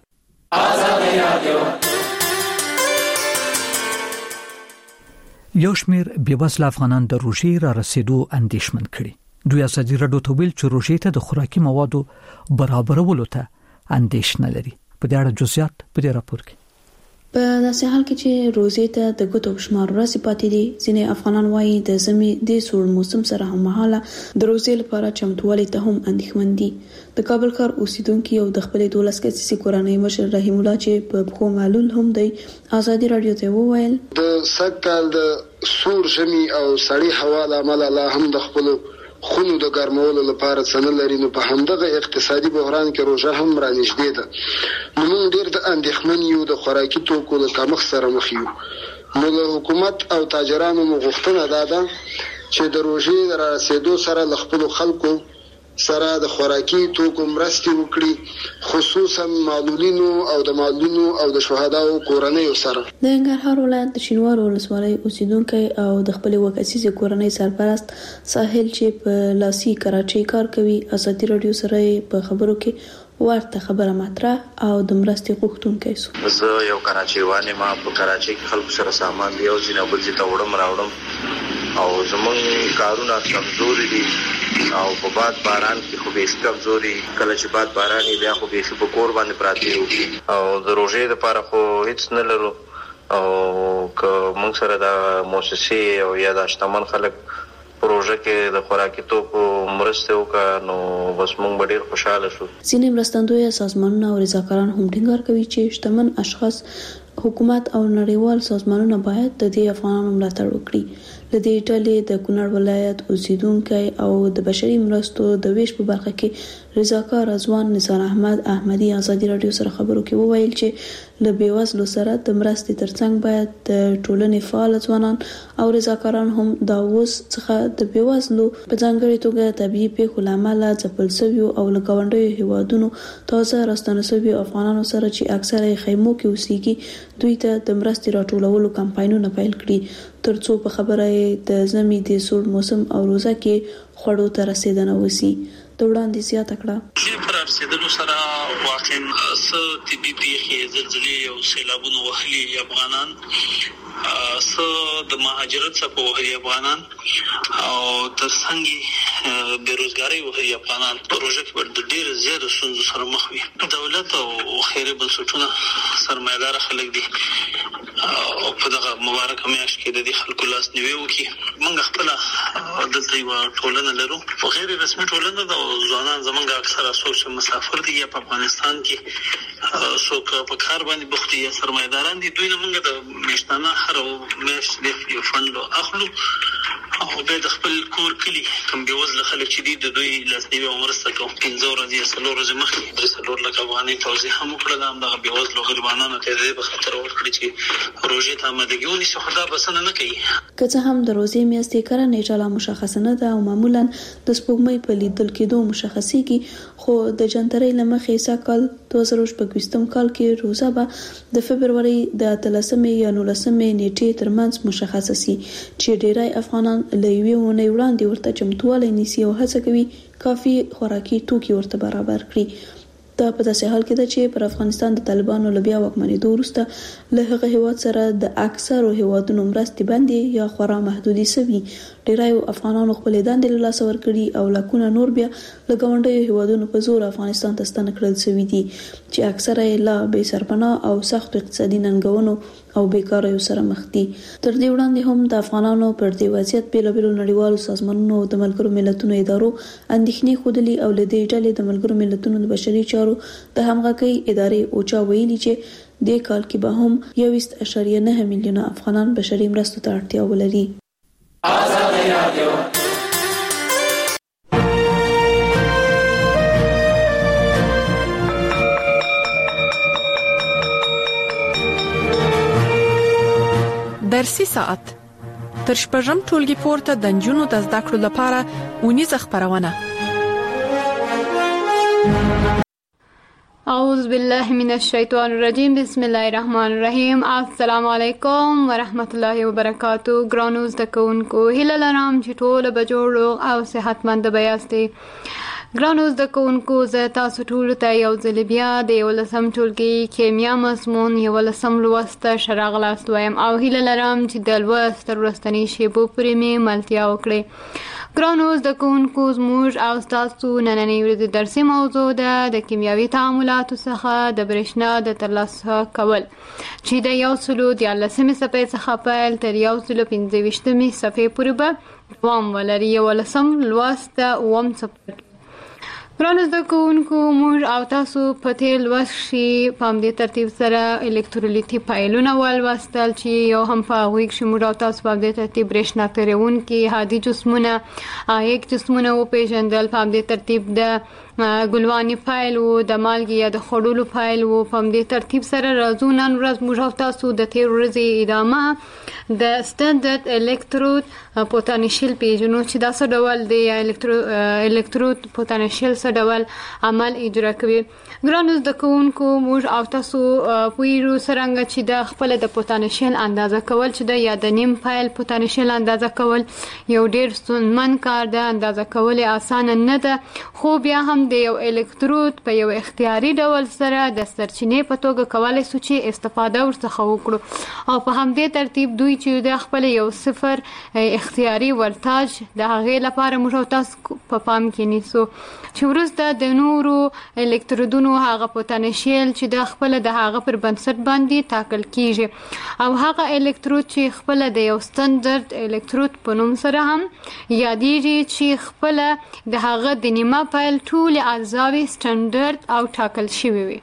Speaker 1: یو شمېر بېوزله افغانان د روژې را رسیدو اندېښمن کړي. دوی ازادي راډیو ته ویل چې روژې ته د خوراکي موادو برابرولو ته اندېښنه لري. په دې اړه جزئیات په دې راپور کې.
Speaker 20: په داسې حال کې چې روزې ته د ګوتو شمار ورځې پاتې دي، ځینې افغانان وایي د زمي د سوړ موسم سره هممهاله د روزې لپاره چمتووالی ته هم اندېښمن دي. د کابل ښار اوسیدونکو او د خپلې دولس کسیزې کورنۍ مشر رحیم الله چې په بخو معلول هم دی ازادي راډیو ته وویل
Speaker 2: د سکهال د سوړ ژمي او سړې هوا له امله لا هم د خپل خونو د ګرمولو لپاره څنګه لري، نو په همدغه اقتصادي بحران کې روزه هم را نږدې ده. نو موږ ډېر د اندېښمن یو د خوراکي توکو د کمښت سره مخ یو. نو له حکومت او تاجرانو مو غوښتنه ده چې د روزې د رسیدو سره له خپل خلکو سره د خوراکي توکو مرستې وکړي، خصوصا معلولینو او د معلولینو او د شهداو کورنۍ سره.
Speaker 20: د ننګرهار ولایت د شینوار ولسوالۍ اوسیدونکو او د خپل وکاسیزې کورنۍ سرپرست ساحل چې په لاسي کراچۍ کار کوي ازادي راډیو سره په خبرو کې ورته خبره مطرح او د مرستې غوښتونکي سو.
Speaker 21: زه یو کراچۍ وانه ما په کراچۍ کې خلکو سره سامان دی او ځینې بل ځای ته وړم راوړم او زمونږ کارونه کمزوري دي او په باد باران کې خو به کمزوري، کله چې باد باران بیا خو به په کور باندې پراته او د روزې لپاره خو هیڅ نه لرو او که موږ سره د مؤسسې او یا د شتمن خلک پروژه کې د خوراکي توکو مرسته وکړو نو بس موږ ډېر خوشاله شو.
Speaker 20: ځینې مرستندوی سازمانونه او رضاکاران هم ټینګار کوي چې شتمن اشخاص، حکومت او نړیوال سازمانونه باید د دې افغانانو ملاتړ وکړي. لدې ډلې د کونړ ولایت اوسیدونکو او د بشري مرستو د ویش په برخه کې رضاکار رضوان نثار احمد احمدي ازادي راډیو سره خبرو کې وویل چې له بیوزلو سره د مرستې ترڅنګ باید د ټولنې فعال ځوانان او رضاکاران هم د اوس څخه د بیوزلو په ځانګړي توګه طبيعي پیښو لامل ځپل شوی او لګاونډیو هیوادونو تازه راستنه شوی افغانانو سره چې اکثره خیمو کې اوسېږي دوی ته د مرستې راټولولو کمپاینونه پیل کړي ترڅو په خبره د زمي د سوړ موسم او روزه کې خړو ته رسیدنه وسی. د وړاندې زیاته کړه
Speaker 22: چې پر رسیدلو سره واقعا س طبي پیښې زلزلې او سیلابونه وهلي افغانان، س د مهاجرت څخه وهلي افغانان او ترڅنګ بیروزګاری وهلي افغانان پروژه کې د ډیر زیات ستونزو سره مخ وي. دولت او خیري بنسټونه سرمایدار خلک دي او په دغه مبارکه میاشت کې د دې خلکو لاس نیوي وکي. موږ خپل دلته یو ټولنه لرو، خو غیر رسمي ټولنه د ځوانان زمونږ اکثره سوچ مسافر دي یا په افغانستان کې څوک په کار باندې بوخت دي یا سرمایداران دي. دوی نه موږ د میاشتانه هر میاشت د یو فند اخلو او به د خپل کور کلی کوم بیوزله خلک چې دي د دوی لاسنیوي او مرسته کوي. پنځه ورځې یا څلور ورځې مخکې درې څلور لک افغانۍ توزیع هم وکړه هم دغه بیوزلو غریبانو ته د خطر ورکړي چې روزي ته آمادګي ونیسي. خو دا بسنه نه کوي.
Speaker 20: که څه هم د روزې میاشتې کړه نه لا مشخصه نه ده او معمولا د سپوږمۍ په لیدل کېدو مشخصيږي، خو د جنترۍ لمخې سکل دوه زره شپږم کال کې روزه به د فبرवरी د اتلسمې یا نولسمې نیټې ترمنځ مشخصه سي چې ډیری افغانان له یوې ونې وړاندې ورته چمتووالی نیسي او هڅه کوي کافي خوراکي توکي ورته برابر کړي. دا په داسې حال کې ده چې پر افغانستان د طالبانو له بیا واکمنېدو وروسته له هغه هیواد سره د اکثرو هیوادونو مرستې بندي یا خورا محدودي شوي. ډیرایو افغانانو خپل دندې له لاسه ورکړي او لکونه نور بیا له ګاونډیو هیوادونو په زور افغانستان ته ستنه کړل شوي دي چې اکثره یې لا بې سرپناه او سخت اقتصادي ننګونو او بیکاریو سره مخ دي. تر دې وړاندې هم د افغانانو پر دې وضعیت بیلابیلو نړیوالو سازمانونو او د ملګرو ملتونو ادارو اندېښنې ښودلي او له دې ډلې د ملګرو ملتونو د بشري چارو د همغږۍ ادارې اوچا ویلي چې دې کال کې به هم یو اعشاریه نه میلیونه افغانان بشري مرستو ته اړتیا ولري. آزاد رادیو
Speaker 6: درسي ساعت تر شپږم ټولګي پورته د نجونو د زده کړو لپاره ونیزه خبرونه.
Speaker 8: اعوذ بالله من الشیطان الرجیم بسم الله الرحمن الرحیم. السلام علیکم ورحمت الله وبرکاتہ. ګرانو زده کوونکو، هیله لرم چې ټول به جوړ او صحتمند به یاستئ. ګرانو زده کوونکو، زه تاسو ټول ته یو ځل بیا د یولسم ټولګي کیمیا مضمون یولسم لوست ښه راغلاست وایم او هیله لرم چې د لوست تر وروستنۍ شیبو پورې مې ملتیا وکړئ. ګرانو زده کوونکو، زموږ او ستاسو نننۍ ورځې درسي موضوع ده د کیمیاوي تعاملاتو څخه د برېښنا د ترلاسه کول چې د یو سلو دیارلسمې صفحې څخه پیل تر یو سلو پنځه ویشتمې صفحې پورې به دوام ولري. یولسم لوست اووم څپرکی. ګرانو زده کوونکو، موږ او تاسو په تیر لوست کې په همدې ترتیب سره الکترولیتي فایلونه ولوستل چې یو هم په هغوی کې موږ او تاسو په همدې ترتیب برېښنا تیروونکي هادي جسمونه عایق جسمونه وپېژندل. په همدې ترتیب د ګلواني فایل و، د مالګې یا د خوړلو فایل و. په همدې ترتیب سره راځو نن ورځ موږ او تاسو د تیر ورځې ادامه د سټنډرډ الکترود پوتانشیل پیژنو چې دا څه ډول دی، یا الکترود پوتانشیل څه ډول عمل اجرا کوي. ګرانو زده کوونکو، موږ او تاسو پوهیږو څرنګه چې د خپل د پوتانشیل اندازه کول چې د یا د نیم فایل پوتانشیل اندازه کول یو ډیر ستونزمن کار ده. اندازه کول اسانه نه ده، خو بیا هم د یو الکترود په یو اختیاري ډول سره د سرچینې په توګه کولی شو چې استفاده ورڅخه وکړو او په همدې ترتیب دوی چې د خپل یو صفر اختیاري ولتاژ د هغې لپاره موږ او تاسو په پام کې نیسو چې وروسته د نورو الکترودونو هغه پوتانشیل چې د خپل د هغه پر بنسټ باندې ټاکل کیږي او هغه الکترود چې خپل د یو سټنډرډ الکترود په نوم سره هم یادېږي چې خپل د هغه د نیمه فایل ټول اجزاوي سټنډرډ او ټاکل شوی وي.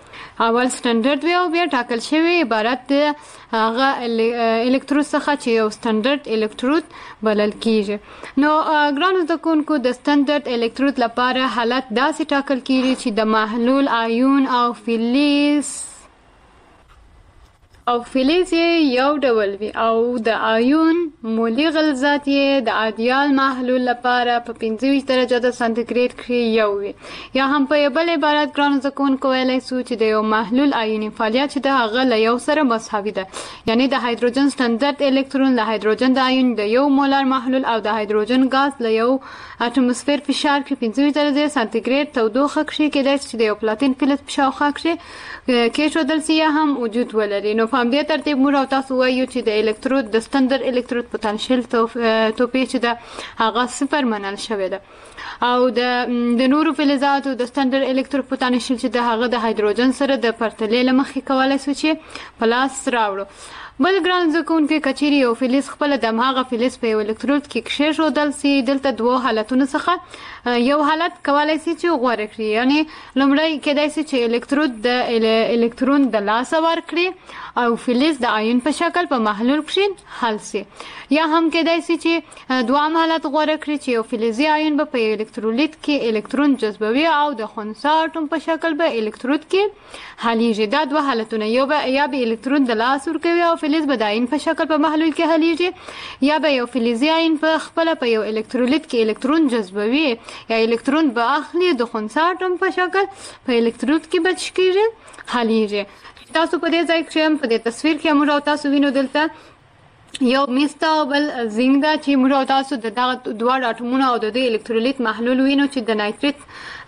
Speaker 8: اول سټنډرډ وي او بیا ټاکل شوی عبارت د هغه الکترود څخه چې یو سټنډرډ الکترود بلل کیږي. نو ګرانو زده کوونکو، د سټنډرډ الکترود لپاره حالت داسې ټاکل کیږي چې د محلول آیون او فلز او فلز یو ډول وي او د آیون مولي غلظت یې د ایدیال محلول لپاره په پنځه ویشت درجه د سانتیګریډ کې یو وي. یا هم په بل عبارت ګرانو زده کوونکو ویلی سو چې د یو محلول آیوني فعالیت چې د هغه له یو سره مساوي ده، یعنی د هایدروجن سټنډرډ الکترون له هایدروجن د آیون د یو مولر محلول او د هایدروجن ګاز له یو اټموسفیر فشار کې پنځه ویشت درجه سانتیګریډ تودوخه کې کېدای شي چې د یو پلاتین فلز په شاوخوا کې کېښودل سي یا هم وجود ولري. نو په همدې ترتیب موږ او تاسو وایو چې د الکترود د سټنډرډ الکترود پوتانشیل توپیر چې ده هغه صفر منل شوی ده او د نورو فلزاتو د سټنډرډ الکترود پوتانشیل چې ده هغه د هایدروجن سره د پرتلې له مخې کولی شو چې په لاس راوړو. بل ګران زده کوونکي، که چیرې یو فلز خپله د هماغه فلز په یو الکترود کې کېښودل سي، دلته دوو حالتونو څخه یو حالت کولی سي چې غوره کړي، یعنی لومړی کېدای سي چې الکترود د الکترون د لاسه ورکړي او فلز د آیون په شکل په محلول کې حل سي، یا هم کېدای سي چې دوام حالت غوره کړي چې یو فلزي آیون به په الکترولیت کې الکترون جذبوي او د خنثی اټوم په شکل به الکترود کې حلیږي. دا دوه حالتونه، یو به یا به الکترون د لاس ورکوي او فلز به د آیون په شکل په محلول کې حلیږي، یا به یو فلزي آیون په خپله په یو الکترولیت کې الکترون جذبوي یا الکترون به اخلي د خنثی اټوم په شکل په الکترود کې به څه کېږي حلیږي. تاسو په دې ځای کې په دې تصویر کې موږ او تاسو وینو دلته یو میستا او بل زنګ ده چې موږ او تاسو د دغه دواړو اټومونو او د دې الکترولیت محلول وینو چې د نایتریت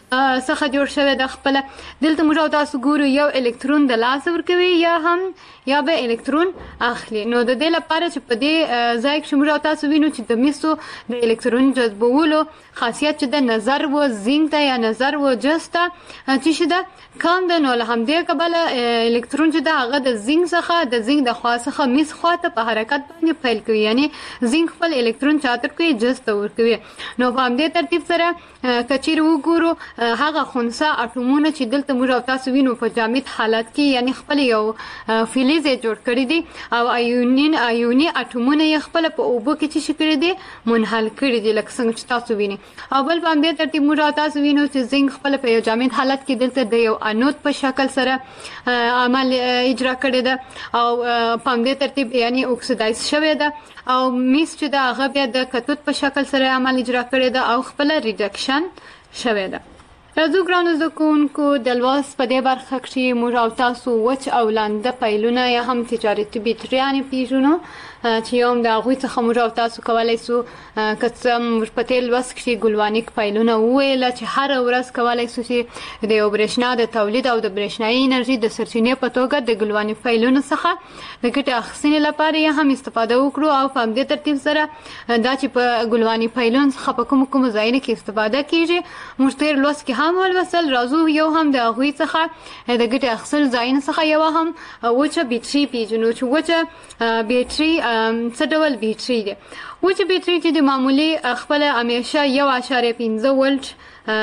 Speaker 8: څخه جوړ شوی د خپل دلته موږ تاسو ګورو یو الکترون د لاس ورکوي یا هم یا به الکترون اخلي. نو د دې لپاره چې په دې ځای کې موږ تاسو وینو چې د میسو د الکترون جذبولو خاصیت چې د نظر و زینګ ته یا نظر و جسته چې شته کم ده. نو له همدې کبله الکترون چې د هغه د زینګ څخه د زینګ د خوا څخه میس خواته په حرکت باندې پیل کوي، یعنی زینګ خپل الکترون چاتر کوي جسته ورکوي. نو په همدې ترتیب سره کچیر وګورو هغه خنثی اټومونه چې دلته موږ تاسو وینو په جامد حالت کې، یعنی خپل یو فلز جوړ کړی دي او ایونین ایونی اټومونه یې خپل په اوبو کې چې شکړي دي منحل کړي دي لکه څنګه چې تاسو وینئ. او بل په همدې ترتیب موږ تاسو وینو چې زنګ خپل په یو جامد حالت کې دلته د یو انود په شکل سره عمل اجرا کړی ده او په همدې ترتیب یعنی اکسیدایز شوی ده او میس چې د هغه بیا د کتود په شکل سره عمل اجرا کړی ده او خپل ریډکشن شوی ده. راځو ګرانو زده کوونکو د لوست په دې برخه کې موږ او تاسو وچ او لانده پیلونه یا هم تجارتي بیټریانې پیژنو چې یو د هغوی څخه موږ او تاسو کولی سو که څه موږ په تېر لوست کې ګلوانیک پیلونه وویله چې هره ورځ کولی سو چې د یو برېښنا د تولید او د برېښنایي انرژي د سرچینې په توګه د ګلوانیک پیلونو څخه د ګټې اخیستنې لپاره یې هم استفاده وکړو او په همدې ترتیب سره دا چې په ګلوانیک پیلونو څخه په کومو کومو ځایونو کې استفاده کیږي موږ تېر لوست کې هم ولوستل. راځو یو هم د هغوی څخه د ګټې اخیستلو ځایونو څخه یوه هم وچه بیټري پیژنو چې وچه بیټري څه ډول بیټري دی. وچه بیټري چې د معمولي خپل همیشه یو اعشاریه پنځه ولټ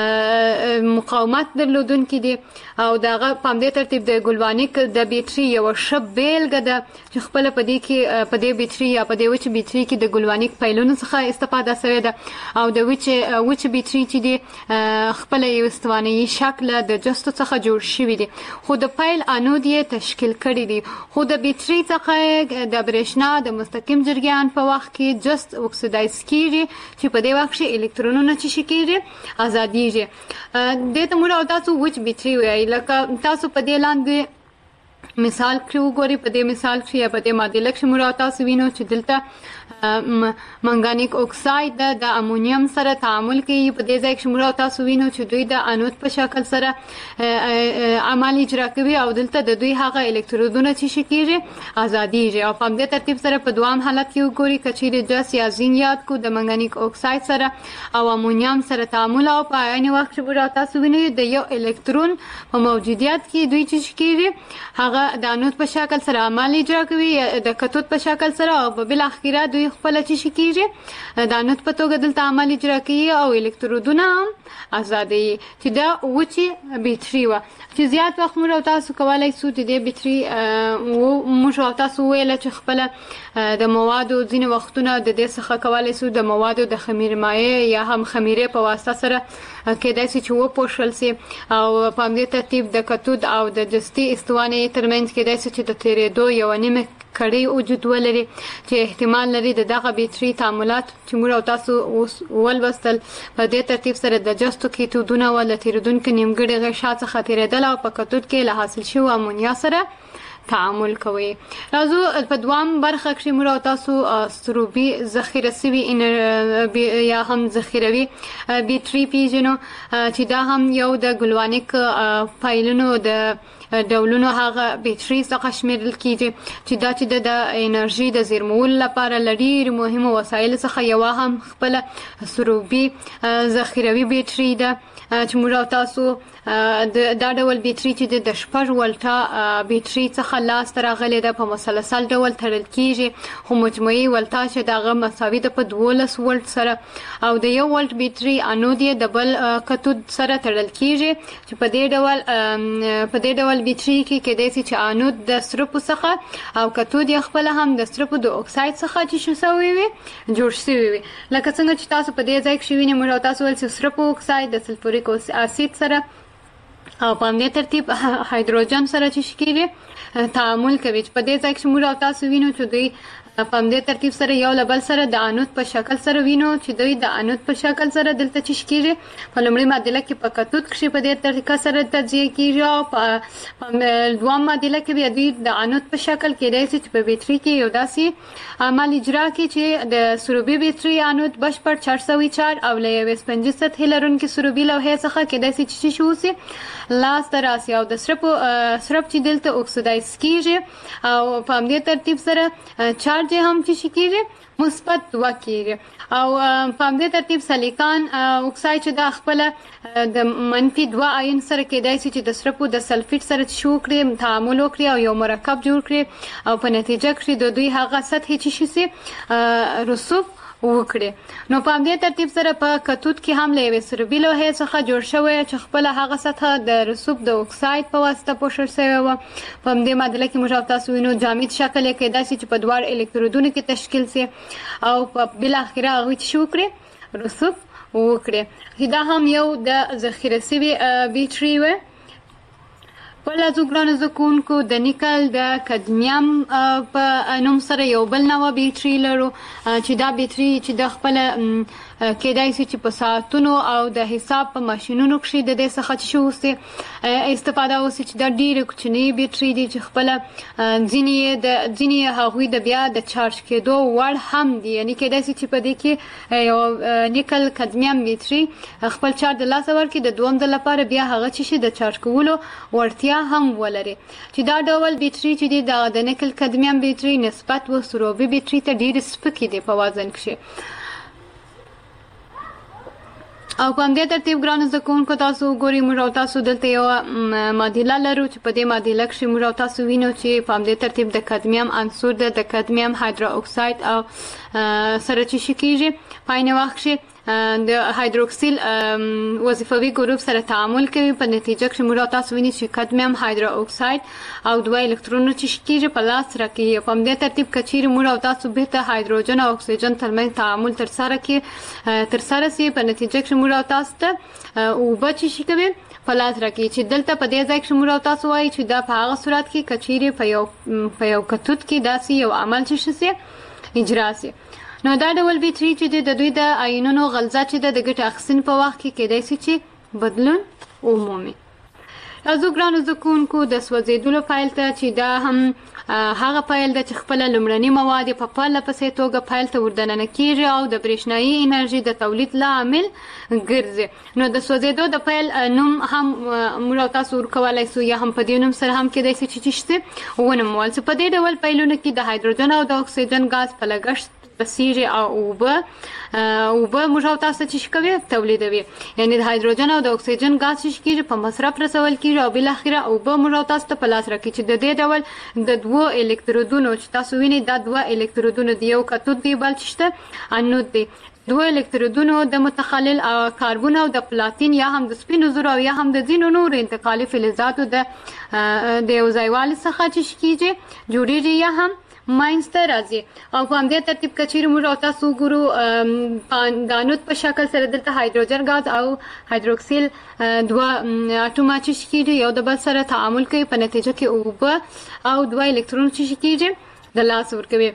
Speaker 8: مقاومت درلودونکي دي او دغه په همدې ترتیب د ګلوانیک د بیټري یو ښه بیلګه ده چې خپل په دې کې په دې بیټري یا په دې وچه بیټري کې د ګلوانیک پیلونو څخه استفاده شوې ده او د وچه وچه بیټري چې دي خپل یو استوانیي شکل د جستو څخه جوړ شوی دي خو د پیل انود یې تشکیل کړی دي خو د بیټري څخه د برېښنا د مستقیم جریان په وخت کې جست اکسیدایز کیږي چې په دې وخت کې الکترونونه چې شکیږي آزاد دیږي. د ته موږ تاسو وچ بیټري وایي لکه تاسو په دې لاندې مثال کې وګورئ. په دې مثال کې یا په دې ماده لکه موږ تاسو وینو چې دلته منګانیک اکساید د امونیم سره تعامل کوي. په دې ځای کې موږ تاسو وینو چې دوی د انود په شکل سره عمل اجرا کوي او دلته د دوی هغه الکترودونه چې شکیږي آزادیږي او په همدې ترتیب سره په دوام حالت کې وګورئ کچېرې جس یا زین یاد کو د منګانیک اکساید سره او امونیم سره تعامل او په عین وخت کې موږ تاسو وینئ د یو الکترون په موجودیت کې دوی چې شکیږي هغه د انود په شکل سره عمل اجرا کوي د کتود په شکل سره او په بل اخیره دوی خپل چې شکیږي د انود په توګه دلته عمل اجرا کوي او الکترودونه هم آزادي چې دا وچی بیټري و چې زیات وخت موږ تاسو کولای سو چې د بیټري موږ تاسو ویل چې خپل د موادو ځینې وختونه د دې څخه کولای سو د موادو د خمیر مایع یا هم خمیرې په واسطه سره کېدای شي چې وپوښل سي او په همدې ترتیب د کتود او د جستي استوانې ترمنځ کېدای شي چې د تیرېدو یو نیمه کړي وجود ولري چې احتمال لري د دغه بیټري تعاملات چې موږ تاسو ولوستل په دې ترتیب سره د جستو کیتودونه ول تیرودونکو نیمګړي غشا څخه تیرېدل او په کتود کې له حاصل شوی امونیا سره تعامل کوي. راځو په دوام برخه کې موږ تاسو سروبي ذخیره سوي یا هم ذخیروي بیټري پیژنو چې دا هم یو د ګلوانیک فایلونو د ډولونو هغه بیټري څخه شمیرل کیږي چې دا چې د انرژي د زیرمولو لپاره لړۍ مهمه وسایل څخه یو هم خپل سروبي ذخیروي بیټري ده چې موږ تاسو دا ډول بیټري چې د شپږ ولټا بیټري څخه لاس تر غلې ده په مسلسل ډول تړل کیږي خو مجموعي ولټا چې دغه مساوي ده په دولس ولټ سره او د یو ولټ بیټري انود یې د بل کتود سره تړل کیږي چې په دې ډول په دې ډول بیټري کې کېدای شي چې انود د سرپو څخه او کتود یې خپل هم د سرپو د اکساید څخه چې شو سوي وي جوړ شوی وي لکه څنګه چې تاسو په دې ځای کې شوینه موږ تاسو ول چې سرپو اکساید د سلفوریک اسید سره او په همدې ترتیب هایدروجن سره چې شکیږي تعامل کوي. په دې ځای کې موږ تاسو وینو چې دوی په دې ترتیب سره یو لبل سره د انود په شکل سره وینو چې دوی د انود په شکل سره دلته چش کیږي په لومړي معادله کې په کتود کې په دې طریقه سره تجزیه کیږي او په دوام معادله کې بیا دوی د انود په شکل کې راځي چې په بیټري کې یو داسې عمل اجرا کوي چې د سروبي بیټري انود بشپړ چهار سوه چهار او له یو سپنجي سطح لرونکي سروبي لوحې څخه کې داسې چې شو سي لاس تراسي او د سرپ سرپ چې دلته اوکسیدایز کیږي او په دې ترتیب سره چارج هم چې کیږي مثبت دوه کیږي او په دې ترتیب سلیکان اکساید چې د خپل د منفي دوه آیون سره کېدای شي چې د سرپو د سلفیټ سره شو کړي تعامل وکړي او یو مرکب جوړ کړي او په نتیجه کې د دوی هغه سطح چې شي رسوب وکړي نو په دې ترتیب سره په کتود کې هم له سروبي لوحې څخه جوړ شوی چې خپل هغه سطح د رسوب د اکساید په واسطه پوښل شوی و په دې معادله کې موږ تاسو وینو جامد شکل کې کېدای شي چې په دوه الکترودونو کې تشکیل شي او په بل اخره هغه چې شو کړي رسوب وکړي دا هم یو د ذخیره شوی بیټري و په لازم ګرانو زکونکو د نیکل د کدمیم په نوم سره یو بل نوع بیټري لرو چې دا بیټري چې د خپل کېدای شي چې په ساعتونو او د حساب په ماشينونو کې د دې څخه شو سي استفاده وسي چې د ډېر کوچنی بیټري دي چې خپل ځینی د ځینی هغوی د بیا د چارج کېدو وړ هم دي یعنی کېدای شي چې په دې کې یو نیکل کدمیم بیټري خپل چارج د لاس ورکړي د دوم د لپاره بیا هغه چې د چارج کولو ورتیا هم ولري چې دا ډول بیټري چې د نیکل کدمیم بیټري نسبت و سروبي بیټري ته ډېر سپک دي په وزن کې او په دې ترتیب ګرانو زکونکو تاسو ګوري موږ تاسو دلته یو معادله لرو چې په دې معادله کې موږ تاسو وینو چې په دې ترتیب د کدمیم عنصر د کدمیم هایدروکساید او سره چې شکیږي پاینه وخت د هایدروکسیل وظیفوي ګروپ سره تعامل کوي په نتیجه کې موږ تاسو وینئ چې کدمیم هایدروکساید او دوه الکترونونه چې شکیږي په لاس راکې په دې ترتیب کچیر موږ تاسو به ته هایدروجن او اکسیجن ترمنځ تعامل تر سره کې تر سره سي په نتیجه کې موږ تاسو ته او بچی شي کوي په لاس راکې چې دلته په دې ځای کې موږ تاسو وایي چې دا په هغه صورت کې کچیر په یو په یو کتود کې داسي یو عمل چې شي اجرا سي نو دا ډول بیټري چې د دوی د آیونونو غلظت چې د ګټه اخیستنې په وخت کې کېدای شي چې بدلون ومومي ازو ګرانو زکونکو د سوځیدلو فایل ته چې دا هم هغه فایل د خپل لمړنی مواد په پاله پسې توګه فایل ته وردننه کیږي او د برېښنایي انرژي د تولید لامل ګرځي نو د سوځیدو د فایل نوم هم موږ تاسو ورکولای شو یا هم په دې نوم سره هم کېدای شي چې چشته ونه مول څه په دې ډول فایلونو کې د هایدروجن او د اکسیجن غاز په لګښت بسیږي او وبه وبه موږ تاسو چې کوي تولیدوي یعنی د هایدروجن او د اکسیجن غاز چې کیږي په مصرف رسول کیږي او بل اخره وبه موږ تاسو ته په لاس راکړي چې د دې ډول د دوه الکترودونو چې تاسو وینئ دا دوه الکترودونه دی یو کتود دی بل چې انود دی دوه الکترودونو د متخلل کاربن او د پلاتین یا هم د سپینو زرو یا هم د ځینو نور انتقالي فلزاتو د د یو ځایوالي څخه چې کیږي جوړیږي یا هم ماینسته راځي او په همدې ترتیب کچیر موږ تاسو ګورو د انود په شکل سره دلته هایدروجن غاز او هایدروکسیل دوه اټوم چې کیږي یو د بل سره تعامل کوي په نتیجه کې اوبه او دوه الکترون چې کیږي د لاس ورکوي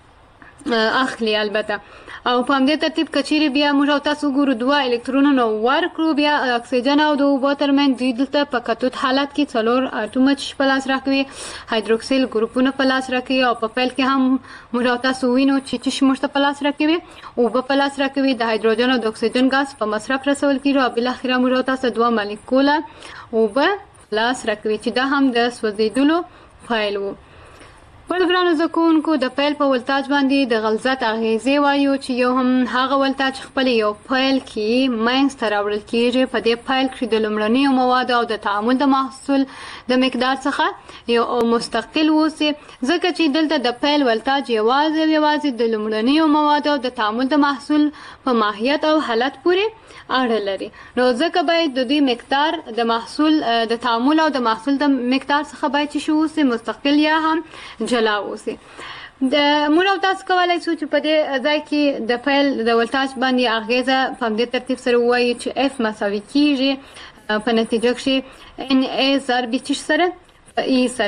Speaker 8: اخلي البته او په همدې ترتیب کچیر بیا موږ تاسو ګورو دوه الکترونونه ورکړو بیا اکسیجن او د اوبو ترمنځ دوی دلته په کتود حالت کې څلور اټوم چې په لاس راکوي هایدروکسیل ګروپونه په لاس راکوي او په فایل کې هم موږ تاسو وینو چې چې موږ په لاس راکوي اوبه په لاس راکوي د هایدروجن او د اکسیجن غاز په مصرف رسول کیږي او بل اخره موږ تاسو دوه مالیکوله اوبه لاس راکوي چې دا هم د سوځیدلو فایل وو ول ګرانو زکونکو د فایل په ولتاج باندې د غلظت اغیزې وایو چې یو هم هغه ولتاج خپل یو فایل کې ماینس تر اورل کیږي په دې فایل کې د لمړنۍ مواد او د تعامل د محصول د مقدار څخه یو مستقل وسی ځکه چې دلته د فایل ولتاج یوازې یوازې د لمړنۍ مواد او د تعامل د محصول په ماهیت او حالت پورې اړه لري نو ځکه باید د دې مقدار د محصول د تعامل او د محصول د مقدار څخه باید چې شو سي مستقل یا هم جلا وسی د موږ تاسو کولای شو چې په دې ځای کې د فایل د ولتاج باندې اغیزه په دې ترتیب سره وایي چې اف مساوي کیږي په نتیجه کې ان ای ضرب چې سره ای سره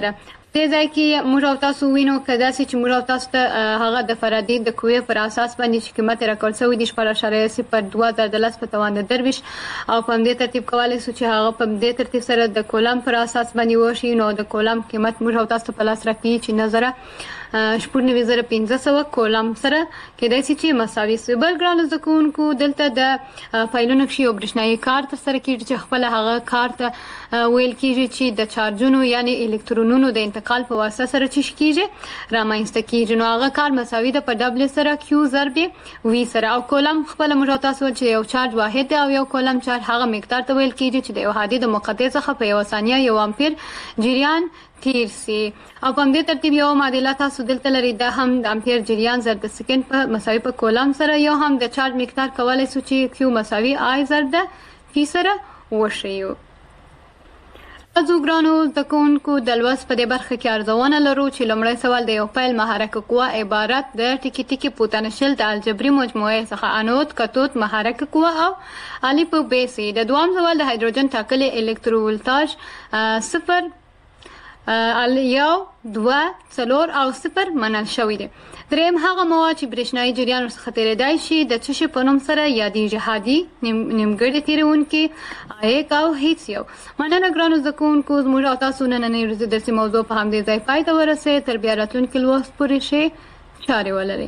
Speaker 8: د ځای کې موږ او تاسو وینو کدا چې موږ او تاسو ته هغه د فرادی د کوې پر اساس باندې چې قیمت راکړل شوی د شپږ اشاریه صفر دوه زره د لاس په توان د درویش او په دې ترتیب کولای شو چې هغه په دې ترتیب سره د کولم پر اساس باندې وشي نو د کولم قیمت موږ او تاسو په لاس راکړي چې نظر شپږ نوي زره پنځه سوه کولم سره کېدای شي چې مساوي شي. بل ګرانو زده کوونکو دلته د فایلونو کې یو برېښنایي کار ترسره کېږي چې خپل هغه کار ته ویل کېږي چې د چارجونو یعنی الکترونونو د انتقال په واسطه سره چې کېږي رامنځته کېږي نو هغه کار مساوي ده په ډبل سره کیو ضرب وی سره او کولم خپل موږ تاسو چې یو چارج واحد دی او یو کولم چارج هغه مقدار ته ویل کېږي چې د یو هادي د مقطع څخه په یو ثانیه یو امپیر جریان تیر سي او په دې ترتیب یو معادله تاسو دلته لري د هم د امپیر جریان ضرب د سکند په مساوي په کولم سره یو هم د چارج مقدار کولای شو چې کیو مساوي آی ضرب د پی سره وشيو. ازو ګرانو د کوونکو د لوس په دې برخه کې ارزونه لرو چې لومړی سوال د یو فایل محرک قوه عبارت د ټکی ټکی پوتنشل د الجبري مجموعه څخه انود کتود محرک قوه او الف ب سي. د دوام سوال د هایدروجن ټاکلي الکتروولتاژ صفر ال یو دوه څلور او صفر منل شوی دی. دریم هغه مواد چې برېښنایي جریان ورڅخه تېرېدای شي د څه شي په نوم سره یادېږي هادي نیمګړی تېرونکي ایک او هیڅ یو. مننه ګرانو زده کوونکو زموږ او تاسو نننۍ ورځې درسي موضوع په همدې ځای پای ته ورسېد. تر بیا راتلونکي لوست پورې ښې چارې ولرئ.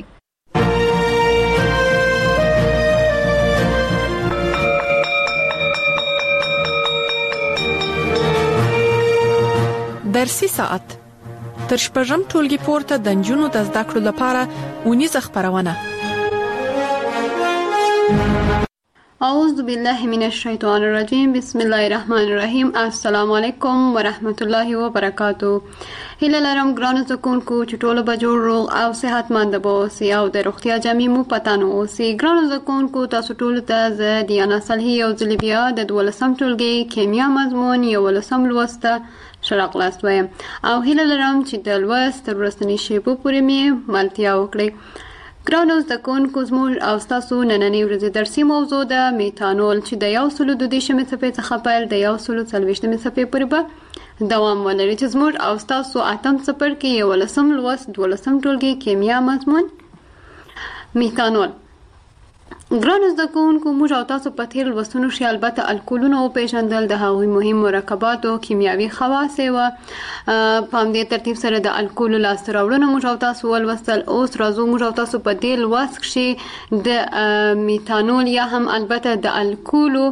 Speaker 6: درسي ساعت تر شپږم ټولګي پورته د نجونو د زده کړو لپاره ونیزه خبرونه.
Speaker 8: اعوذ بالله من الشیطان الرجیم بسم الله الرحمن الرحیم. السلام علیکم ورحمت الله وبرکاته. هله لرم ګرانو زده کوونکو چې ټول به جوړ روغ او صحتمند اوسئ او د روغتیا جامې مو پتانه اوسئ. ګرانو زده کوونکو تاسو ټول ته زه دیانا صالحي او زلیبیا د دولسم ټولګي کیمیا مضمون یولسم لوسته شرق لاس وایم او هله لرم چې د لوست تر وروستنۍ شیبو پورې مې ملتیا وکړئ. ګرانو زده کوونکو زموږ او ستاسو نننۍ ورځې درسي موضوع ده میتانول چې د یو سلو دوه دېرشمې صفحې څخه پیل د یو سلو څلوېښتمې صفحې پورې به دوام ولري چې زموږ او ستاسو اتم څپرکي یولسم لوست دولسم ټولګي کیمیا مضمون میتانول. ګرانو زده کوونکو موږ او تاسو په تیر لوستونو کې البته الکولونه وپېژندل د هغوی مهم مرکبات او کیمیاوي خواص او په همدې ترتیب سره د الکولو لاسته راوړنه موږ او تاسو ولوستل. اوس راځو موږ او تاسو په دې لوست کې د میتانول یا هم البته د الکولو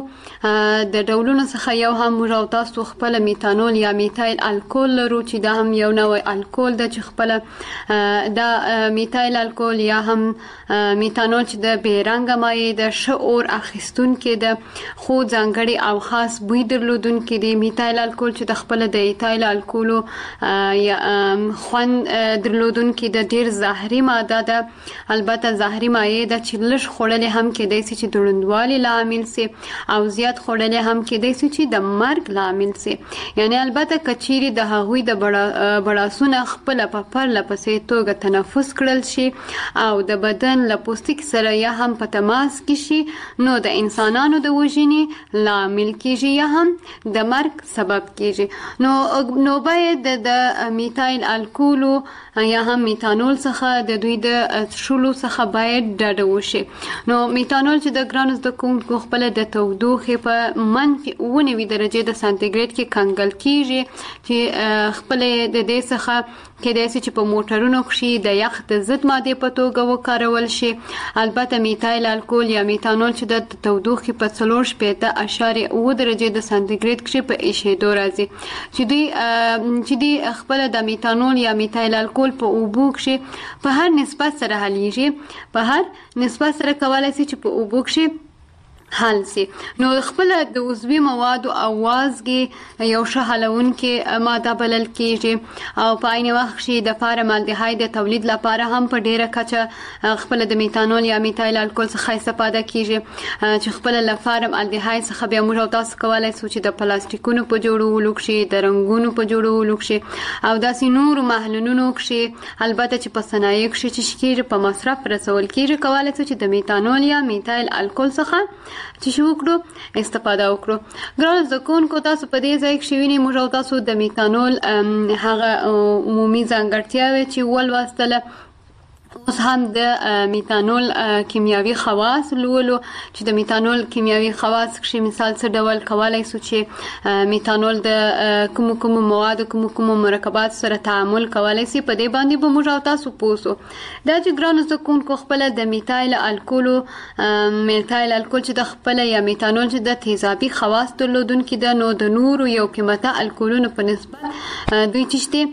Speaker 8: د ډولونو څخه یو هم موږ او تاسو خپل میتانول یا میتایل الکول لرو چې دا هم یو نوع الکول ده چې خپل د میتایل الکول یا هم میتانول چې د بیرنګ د شعور اخیستون کې د خو ځانګړي او خاص بوی درلودون کې د میتایل الکول چې د خپل د ایتایل الکولو یا خوان درلودون کې د ډیر زهري ماده ده. البته زهري مایع د چې لږ خوړل هم کې د چې دروندوالي لامل سي او زیات خوړل هم کې د چې د مرګ لامل سي. یعنی البته کچيري د هغوی د بڑاسونه خپل په پرله پسې توګه تنفس کړل شي او د بدن له پوستکي سره یا هم په تماس کې شي نو د انسانانو د وژنې لامل کېږي یا هم د مرګ سبب کېږي. نو نو باید د میتایل الکولو یا هم میتانول څخه د دوی د څښلو څخه باید ډډه وشي. نو میتانول چې د ګرانو زده کوونکو خپل د تودوخې په منفي اوه نوي درجې د سانتیګریډ کې کنګل کېږي چې خپل د دې څخه کېدای شي چې په موټرونو کې د یخ د ضد مادې په توګه وکارول شي. البته میتایل الکول یا میتانول چې د تودوخې په څلور شپېته اعشاریه اوه درجې د سانتیګریډ کې په ایشېدو راځي چې دوی چې دوی خپل د میتانول یا میتایل الکول په اوبو کې په هر نسبت سره حلیږي په هر نسبت سره کولای شي چې په اوبو کې حل سي. نو خپل د عضوي موادو اوازګي یو ښه حلونکې ماده بلل کېږي او په عین وخت کې د فارمالدهاید د تولید لپاره هم په ډیره کچه خپل د میتانول یا میتایل الکول څخه استفاده کېږي چې خپل له فارمالدهاید څخه بیا موږ تاسو کولای شو چې د پلاستیکونو په جوړولو کې د رنګونو په جوړولو کې او داسې نور محلونو کې البته چې په صنایع کې چې کېږي په مصرف رسول کېږي کولای شو چې د میتانول یا میتایل الکول څخه چې شو وکړو استفاده وکړو. ګران زکونکو تاسو په دې ځای کې شویني موږ تاسو د میتانول هغه عمومي ځانګړتیاوې چې ولوستله. اوس هم د میتانول کیمیاوي خواص لولو چې د میتانول کیمیاوي خواص کې مثال څه ډول کولای شو چې میتانول د کوم کوم مواد کوم کوم مرکبات سره تعامل کولای شي. په دې باندې به موږ تاسو پوسو دا چې ګران زکونکو خپل د میتایل الکول میتایل الکول چې د خپل یا میتانول چې د تیزابي خواص درلودونکي د نو د نور یو قیمته الکولونو په نسبت دوی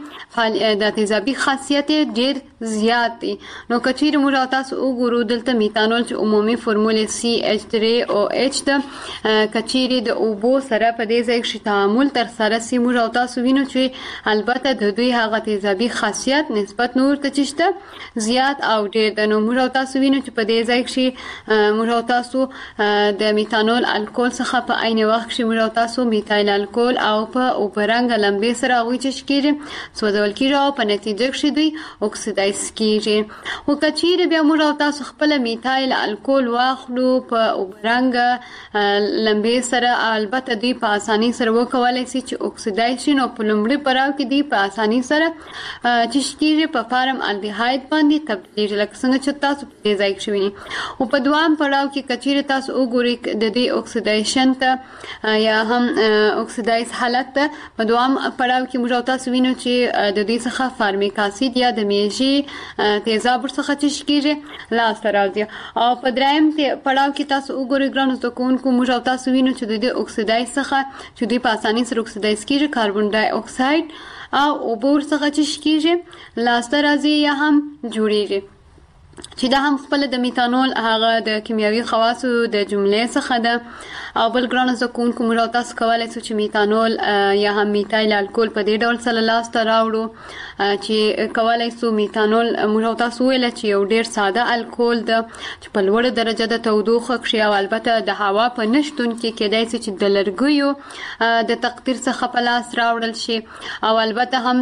Speaker 8: چې د تیزابي خاصیت ډیر زیات دي. نو کچیر موږ تاسو وګورو دلته میتانول چې عمومي فرمول سی ایچ تھری او ایچ د کچیر د اوبو سره په دې ځای کې تعامل تر سره سی موږ تاسو وینو چې البته د دوی هغه تیزابي خاصیت نسبت نور ته چشته زیات او ډیر د نو موږ تاسو وینو چې په دې ځای کې موږ تاسو د میتانول الکول څخه په عین وخت کې موږ تاسو میتایل الکول او په اوبرنګ لمبې سره غوي چې کېږي سوځول کېږي او په نتیجه کې دوی اکسیدایز کیږي. او کچیر بیا موږ تاسو خپل میتایل الکول واخلو په اوبرنګ لمبې سره البته دوی په اساني سره وکولای شي چې اکسیدایز شي. نو په لومړي پړاو کې دوی په اساني سره چې کېږي په فارم الډیهاید باندې تبدیل لکه څنګه چې تاسو په دې ځای کې شوی. او په دوام پړاو کې کچیر تاسو وګورئ د دې اکسیدیشن ته یا هم اکسیدایز حالت ته په دوام پړاو کې موږ تاسو وینو چې د دې څخه فارمیک اسید یا د میژي تیزاب څخه چې کېږي لاس ته راځي. او په دریم پړاو کې تاسو وګورئ ګرانو زده کوونکو موږ تاسو وینو چې د دې اکسیدایز څخه چې دوی په اساني سره اکسیدایز کېږي کاربن ډای اکساید او اوبو څخه چې کېږي لاس ته راځي یا هم جوړیږي چې دا هم خپل د میتانول هغه د کیمیاوي خواصو د جملې څخه ده. او بل ګرانو زده کوونکو موږ تاسو کولای شو چې میتانول یا هم میتایل الکول په دې ډول سره لاس ته راوړو چې کولای شو میتانول موږ تاسو ویل چې یو ډیر ساده الکول ده چې په لوړه درجه د تودوخه کې او البته د هوا په نشټون کې کېدای شي چې د لرګیو د تقدیر څخه په لاس راوړل شي. او البته هم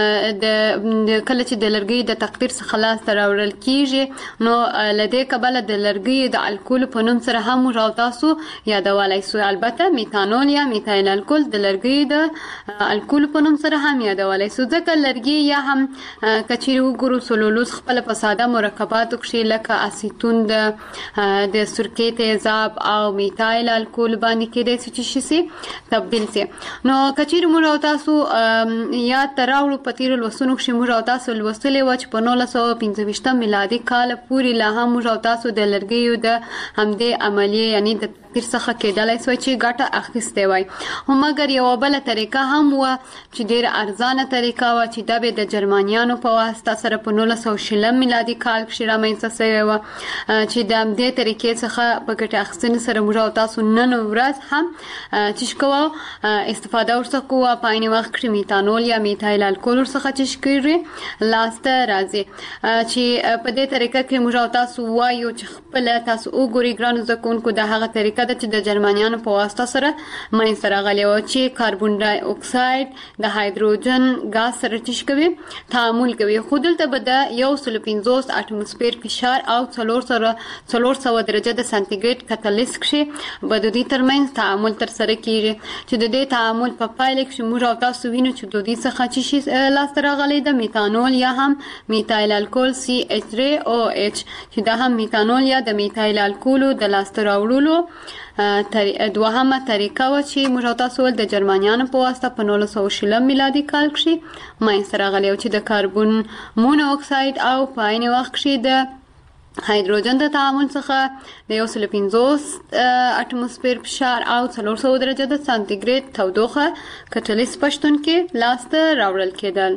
Speaker 8: د کله چې د لرګي د تقدیر څخه لاس ته راوړل کیږي نو لدې کبل د لرګي د الکول په نوم سره هم موږ تاسو یادولای شو. البته میتانول یا میتایل الکول د لرګي د الکول په نوم سره هم یادولای شو ځکه لرګي یا هم کچیر وګورو سلولوز خپل په ساده مرکباتو کې لکه اسیتون د د سرکې تیزاب او میتایل الکول باندې کېدای شي چې تبدیل شي. نو کچیر موږ تاسو یا تراوړو په تیر لوسونو کې موږ تاسو لوستلې و چې په نولس سوه پنځه ویشتم میلادي کال پورې لا هم موږ تاسو د لرګیو د همدې عملیه یعنی د تیر څخه کېدلای شي چې ګټه اخیسته وای. هم مګر یو بل طریقه هم و چې ډیر ارزانه طریقه و چې د د جرمنیانو په واسطه سره په نولس سوه شلم میلادي کال کې رامنځته شوی و چې د دې طریقې څخه په ګټه اخیستنې سره موږ تاسو نن ورځ هم چې کوو استفاده ورڅخه کوو په عین وخت کې میتانول یا میتایل الکول ورڅخه چې کېږي لاسته راځي چې په دې طریقه کې موږ تاسو وایو چې خپل تاسو وګورئ ګرانو زده کوونکو د هغه طریقه ده چې د جرمنیانو په واسطه سره منځ راغلی و چې کاربن ډای اکساید د هایدروجن غاز سره چې کوي تعامل کوي. خو دلته به د یو سل پنځوس اټموسفیر فشار او څلور سره څلور سوه درجه د سانتیګریډ کتالیس کې به د دې ترمنځ تعامل تر سره کیږي چې د دې تعامل په پایله کې موږ تاسو وینو چې د دې څخه چې لاس ته راغلی د میتانول یا هم میتایل الکول سی ایچ تھری او ایچ چې دا هم میتانول یا د میتایل الکول د لاس ته راوړلو دوهمه طریقه و چې موږ تاسو ول د جرمنیانو په واسطه په نولس سوه شلم میلادي کال کې منځ راغلی چې د کاربن مونو اکساید او په عین وخت کې د هایدروجن د تعامل څخه د یو سل پنځوس اټموسفیر فشار او څلور سوه درجه د سانتیګریډ تودوخه کټلیس پښتون کې لاس ته راوړل کېدل.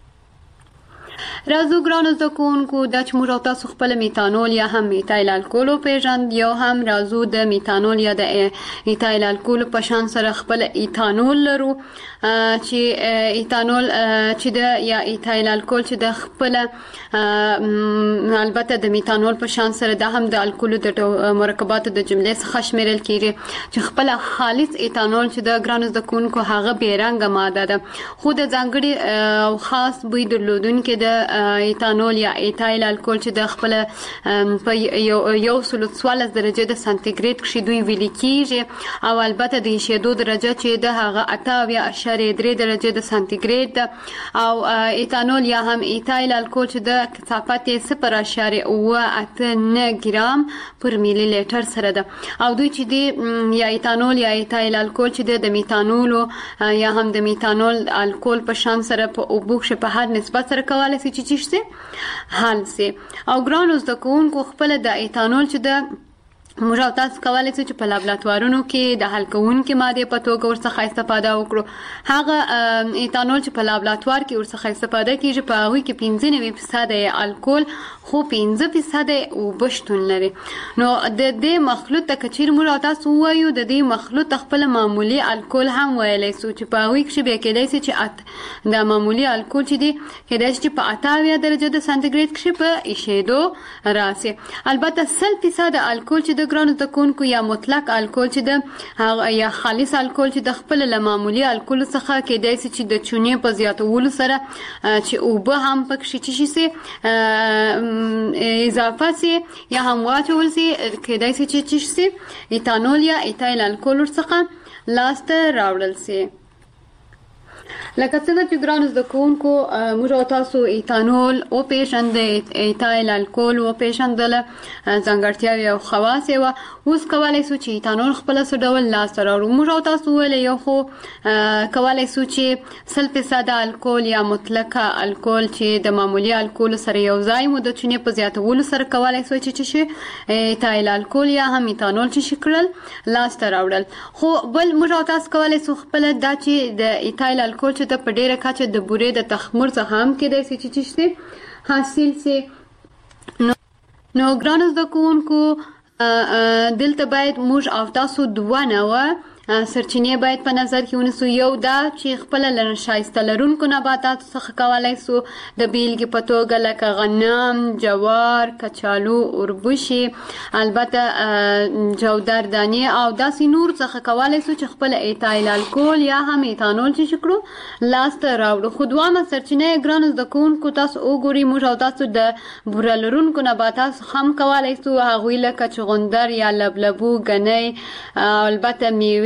Speaker 8: راځو ګرانو زده کوونکو دا چې موږ تاسو خپل میتانول یا هم میتایل الکول پیژند یو هم راځو د میتانول یا د ایتایل الکول په شان سره خپل ایتانول لرو چې ایتانول چې د یا ایتایل الکول چې د خپل البته د میتانول په شان سره د هم د الکول د مرکباتو د جملې څخه شمیرل کیږي چې خپل خالص ایتانول چې د ګرانو زده کوونکو هغه بیرنګ ماده ده خو د ځانګړي او خاص بوی درلودونکو د ایتانول یا ایتایل الکول چې د خپل په یو یو سل څوارلس درجه د سانتیګریډ کې دوی ویل کیږي او البته د شیدو درجه چې د هغه اته یا اشاریه درې درجه د سانتیګریډ او ایتانول یا هم ایتایل الکول چې د کثافت صفر اشاریه اوه اته نه ګرام پر میلی لیټر سره ده او دوی چې دی یا ایتانول یا ایتایل الکول چې د میتانول یا هم د میتانول الکول په شان سره په اوبو کې په هر نسبت سره کولای شي چې چی حل سي او ګرانوز د کوونکو خپل د ایتانول چې د موږ تاسو کولای شو چې په لابراتوارونو کې د حل کوونکې ماده په توګه ورڅخه استفاده وکړو هغه ایتانول چې په لابراتوار کې ورڅخه استفاده کیږي په هغه کې پنځه نوي فیصد الکول خو پنځه فیصد اوبه شتون لري نو د دې مخلوط ته کچیر موږ تاسو وایو د دې مخلوط خپل معمولی الکول هم ویلای شو چې په هغه کې به کېدای شي چې د معمولی الکول چې دی کېدای شي په اته درجه د سانتیګریډ کې په ایشېدو راسي البته سل فیصد الکول چې د ګرانو تکونکو یا مطلق الکول چې د یا خالص الکول چې د خپل له معمولی الکول څخه کېدای شي چې د چونې په زیاتولو سره چې اوبه هم پکې شي شي اضافه سي یا هم واچول سي کېدای شي چې شي ایتانول یا ایتایل الکول څخه لاسته راوړل سي لکه څنګه چې ګرانو د کوونکو موږ تاسو ایتانول او پیشند ایتایل الکول او پیشندله ځانګړتیاوې او خواص یې اوس کولای شو چې ایتانول خپل څه ډول لاس راوړو موږ تاسو ولې یو خو کولای شو چې سل فیصد الکول یا مطلقه الکول چې د معمولی الکول سره یو ځای مو د چونې په زیاتولو سره کولای شو چې شي ایتایل الکول یا هم ایتانول چې شکل لاس راوړل خو بل موږ تاسو کولای شو خپل د چې د ایتایل الکول چې د پډېره کاچه د بورې د تخمر څخه هم کېدای شي چې شي حاصل سي نو ګرانو د کوونکو دلته باید موږ او تاسو دوه نوه سرچینې باید په نظر کې ونیسو یو دا چې خپل لرن شایسته لرونکو نباتات څخه کولای سو د بیلګې په توګه لکه غنم جوار کچالو اوربشي البته جودر دانې او داسې نور څخه کولای سو چې خپل ایتایل الکول یا هم ایتانول چې شکرو لاسته راوړو خو دوامه سرچینې ګرانو د کوونکو تاسو وګورئ موږ او تاسو د بوره لرونکو نباتات هم کولای سو هغوی لکه چغندر یا لبلبو غنۍ البته میوه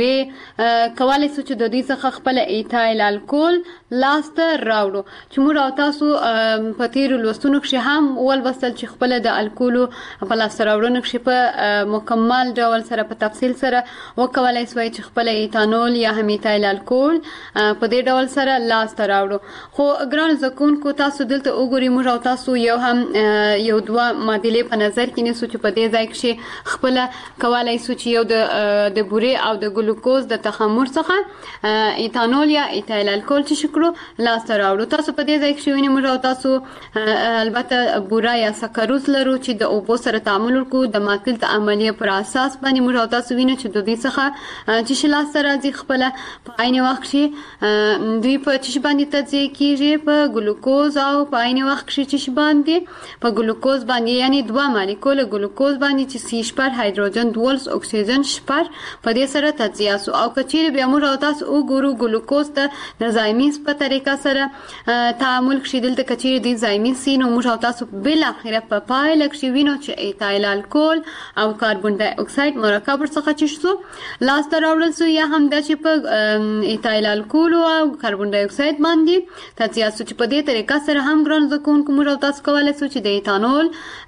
Speaker 8: کولای سو چې د دې څخه خپل ایتایل الکول لاسته راوړو چې موږ او تاسو په تیر لوستونو کې هم اول وصل چې خپل د الکول په لاسته راوړنو کې په مکمل ډول سره په تفصیل سره وکولای سو چې خپل ایتانول یا هم ایتایل الکول په دې ډول سره لاسته راوړو خو ګران زکونکو تاسو دلته وګورئ موږ او تاسو یو هم یو دوه معادلې په نظر کې نیسو چې په دې ځای کې خپل کولای سو چې یو د د بورې او د ګلوکوز د تخمر څخه ایتانول یا ایتایل الکول چې شکرو لاسته راوړو تاسو په دې ځای کې وینئ موږ او تاسو البته بوره یا سکروز لرو چې د اوبو سره تعامل وکړو د ماکل د عملیه پر اساس باندې موږ او تاسو وینئ چې د دې څخه چې لاسته راځي خپل په عین وخت کې دوی په چې باندې تجزیه کیږي په ګلوکوز او په عین وخت کې چې باندې په ګلوکوز باندې یعنی دوه مالیکول ګلوکوز باندې چې سی شپږ هایدروجن دولس اکسیجن شپږ په دې سره تجزیه سو او کچیر بیا موږ تاسو وګورو ګلوکوز ته د زایمیز په طریقه سره تعامل کړي دلته کچیر دي زایمیز سي نو موږ تاسو بل اخره په پایله کې وینو چې ایتایل الکول او کاربن ډای اکساید مرکب څخه چشتو لاسته راوړل سو یا هم د چې په ایتایل الکول او کاربن ډای اکساید باندې تجزیه سو چې په دې طریقه سره هم ګران ځکون کوم تاسو کولای سو چې د ایتانول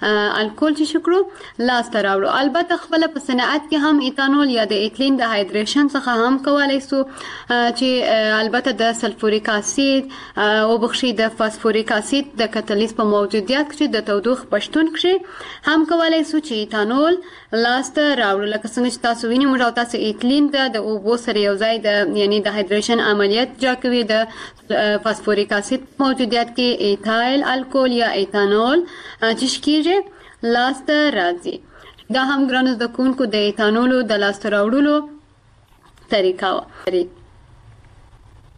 Speaker 8: الکول چې شکرو لاسته راوړو البته خپل په صنعت کې هم ایتانول یا د ایتلین د هایدریشن څخه هم کولای سو چې البته د سلفوریک اسید او بخشي د فاسفوریک اسید د کتالیز په موجودیت کې د تودوخ پښتون کې هم کولای سو چې ایتانول لاسته راوړو لکه څنګه چې تاسو وینئ موږ تاسو ایتلین د اوبو سره یو ځای د یعنی د هایدریشن عملیات جا کوي د فاسفوریک اسید موجودیت کې ایتایل الکول یا ایتانول چې کیږي لاسته راځي دا هم ګرانو د کوونکو د ایتانولو د لاسته راوړلو طریقه و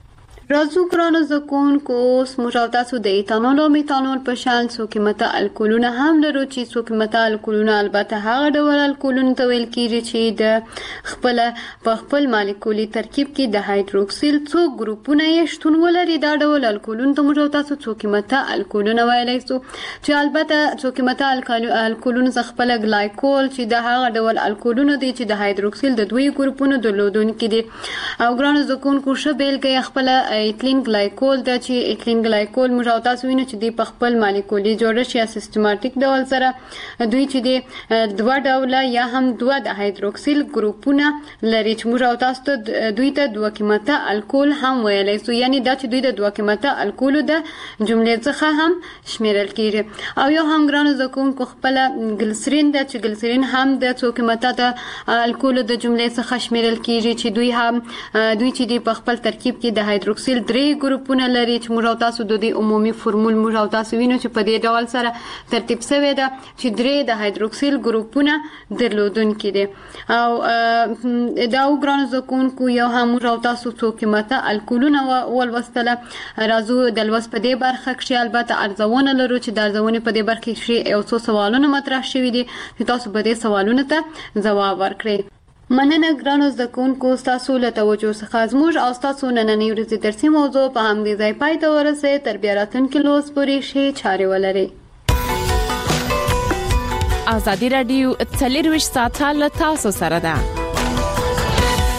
Speaker 8: راځو ګرانو زکونکو اوس موږ تاسو د ایتانول او میتانول په شان څو قیمته الکولونه هم لرو چې څو قیمته الکولونه البته هغه ډول الکولونه ته ویل کیږي چې د خپل په خپل مالیکولي ترکیب کې د هایدروکسیل څو ګروپونه یې شتون ولري. دا ډول الکولونه ته موږ تاسو څو قیمته الکولونه ویلای شو چې البته څو قیمته الکولونه څخه خپل ګلایکول چې د هغه ډول الکولونه دي چې د هایدروکسیل د دوی ګروپونو درلودونکي دي. او ګرانو زکونکو شبیل کې خپل ایتلین ګلایکول د چې ایتلین ګلایکول موږ تاسو وینو چې د په خپل مالیکولي جوړښت یا سیستماتیک ډول سره دوی چې د دوه ډوله یا هم دوه د هایدروکسیل ګروپونه لري چې موږ تاسو ته دوی ته دوه قیمته الکول هم ویلای شو، یعنی دا چې دوی د دوه قیمته الکول د جملې څخه هم شمیرل کیږي. او یو هم ګرانو زکونکو خپل ګلیسرین د چې ګلیسرین هم د څو قیمته د الکول د جملې څخه شمیرل کیږي چې دوی هم دوی چې د په خپل ترکیب کې د هایدروکسیل درې ګروپونه لري چې موږ تاسو د دې عمومي فرمول موږ تاسو وینو چې په دې ډول سره ترتیب شوی ده چې درې د هایدروکسیل ګروپونه درلودونکي دي. او دا وګرانو زکونکو یو هم موږ تاسو څو قیمته الکولونه ولوستله. راځو د لوست په دې برخه کې البته ارزونه لرو چې د ارزونې په دې برخه کې یو څو سوالونه مطرح شوي دي چې تاسو به دې سوالونو ته ځواب ورکړئ. مننه ګرانو زکونکو تاسو له توجه څخه زموږ او تاسو نننۍ ورځې درسي موضوع په همدې ځای پای ته ورسې. تر بیا راتلونکي لوست پورې ښې چارې ولرئ.
Speaker 4: ازادي راډیو څلور ویشت ساعته له تاسو سره ده.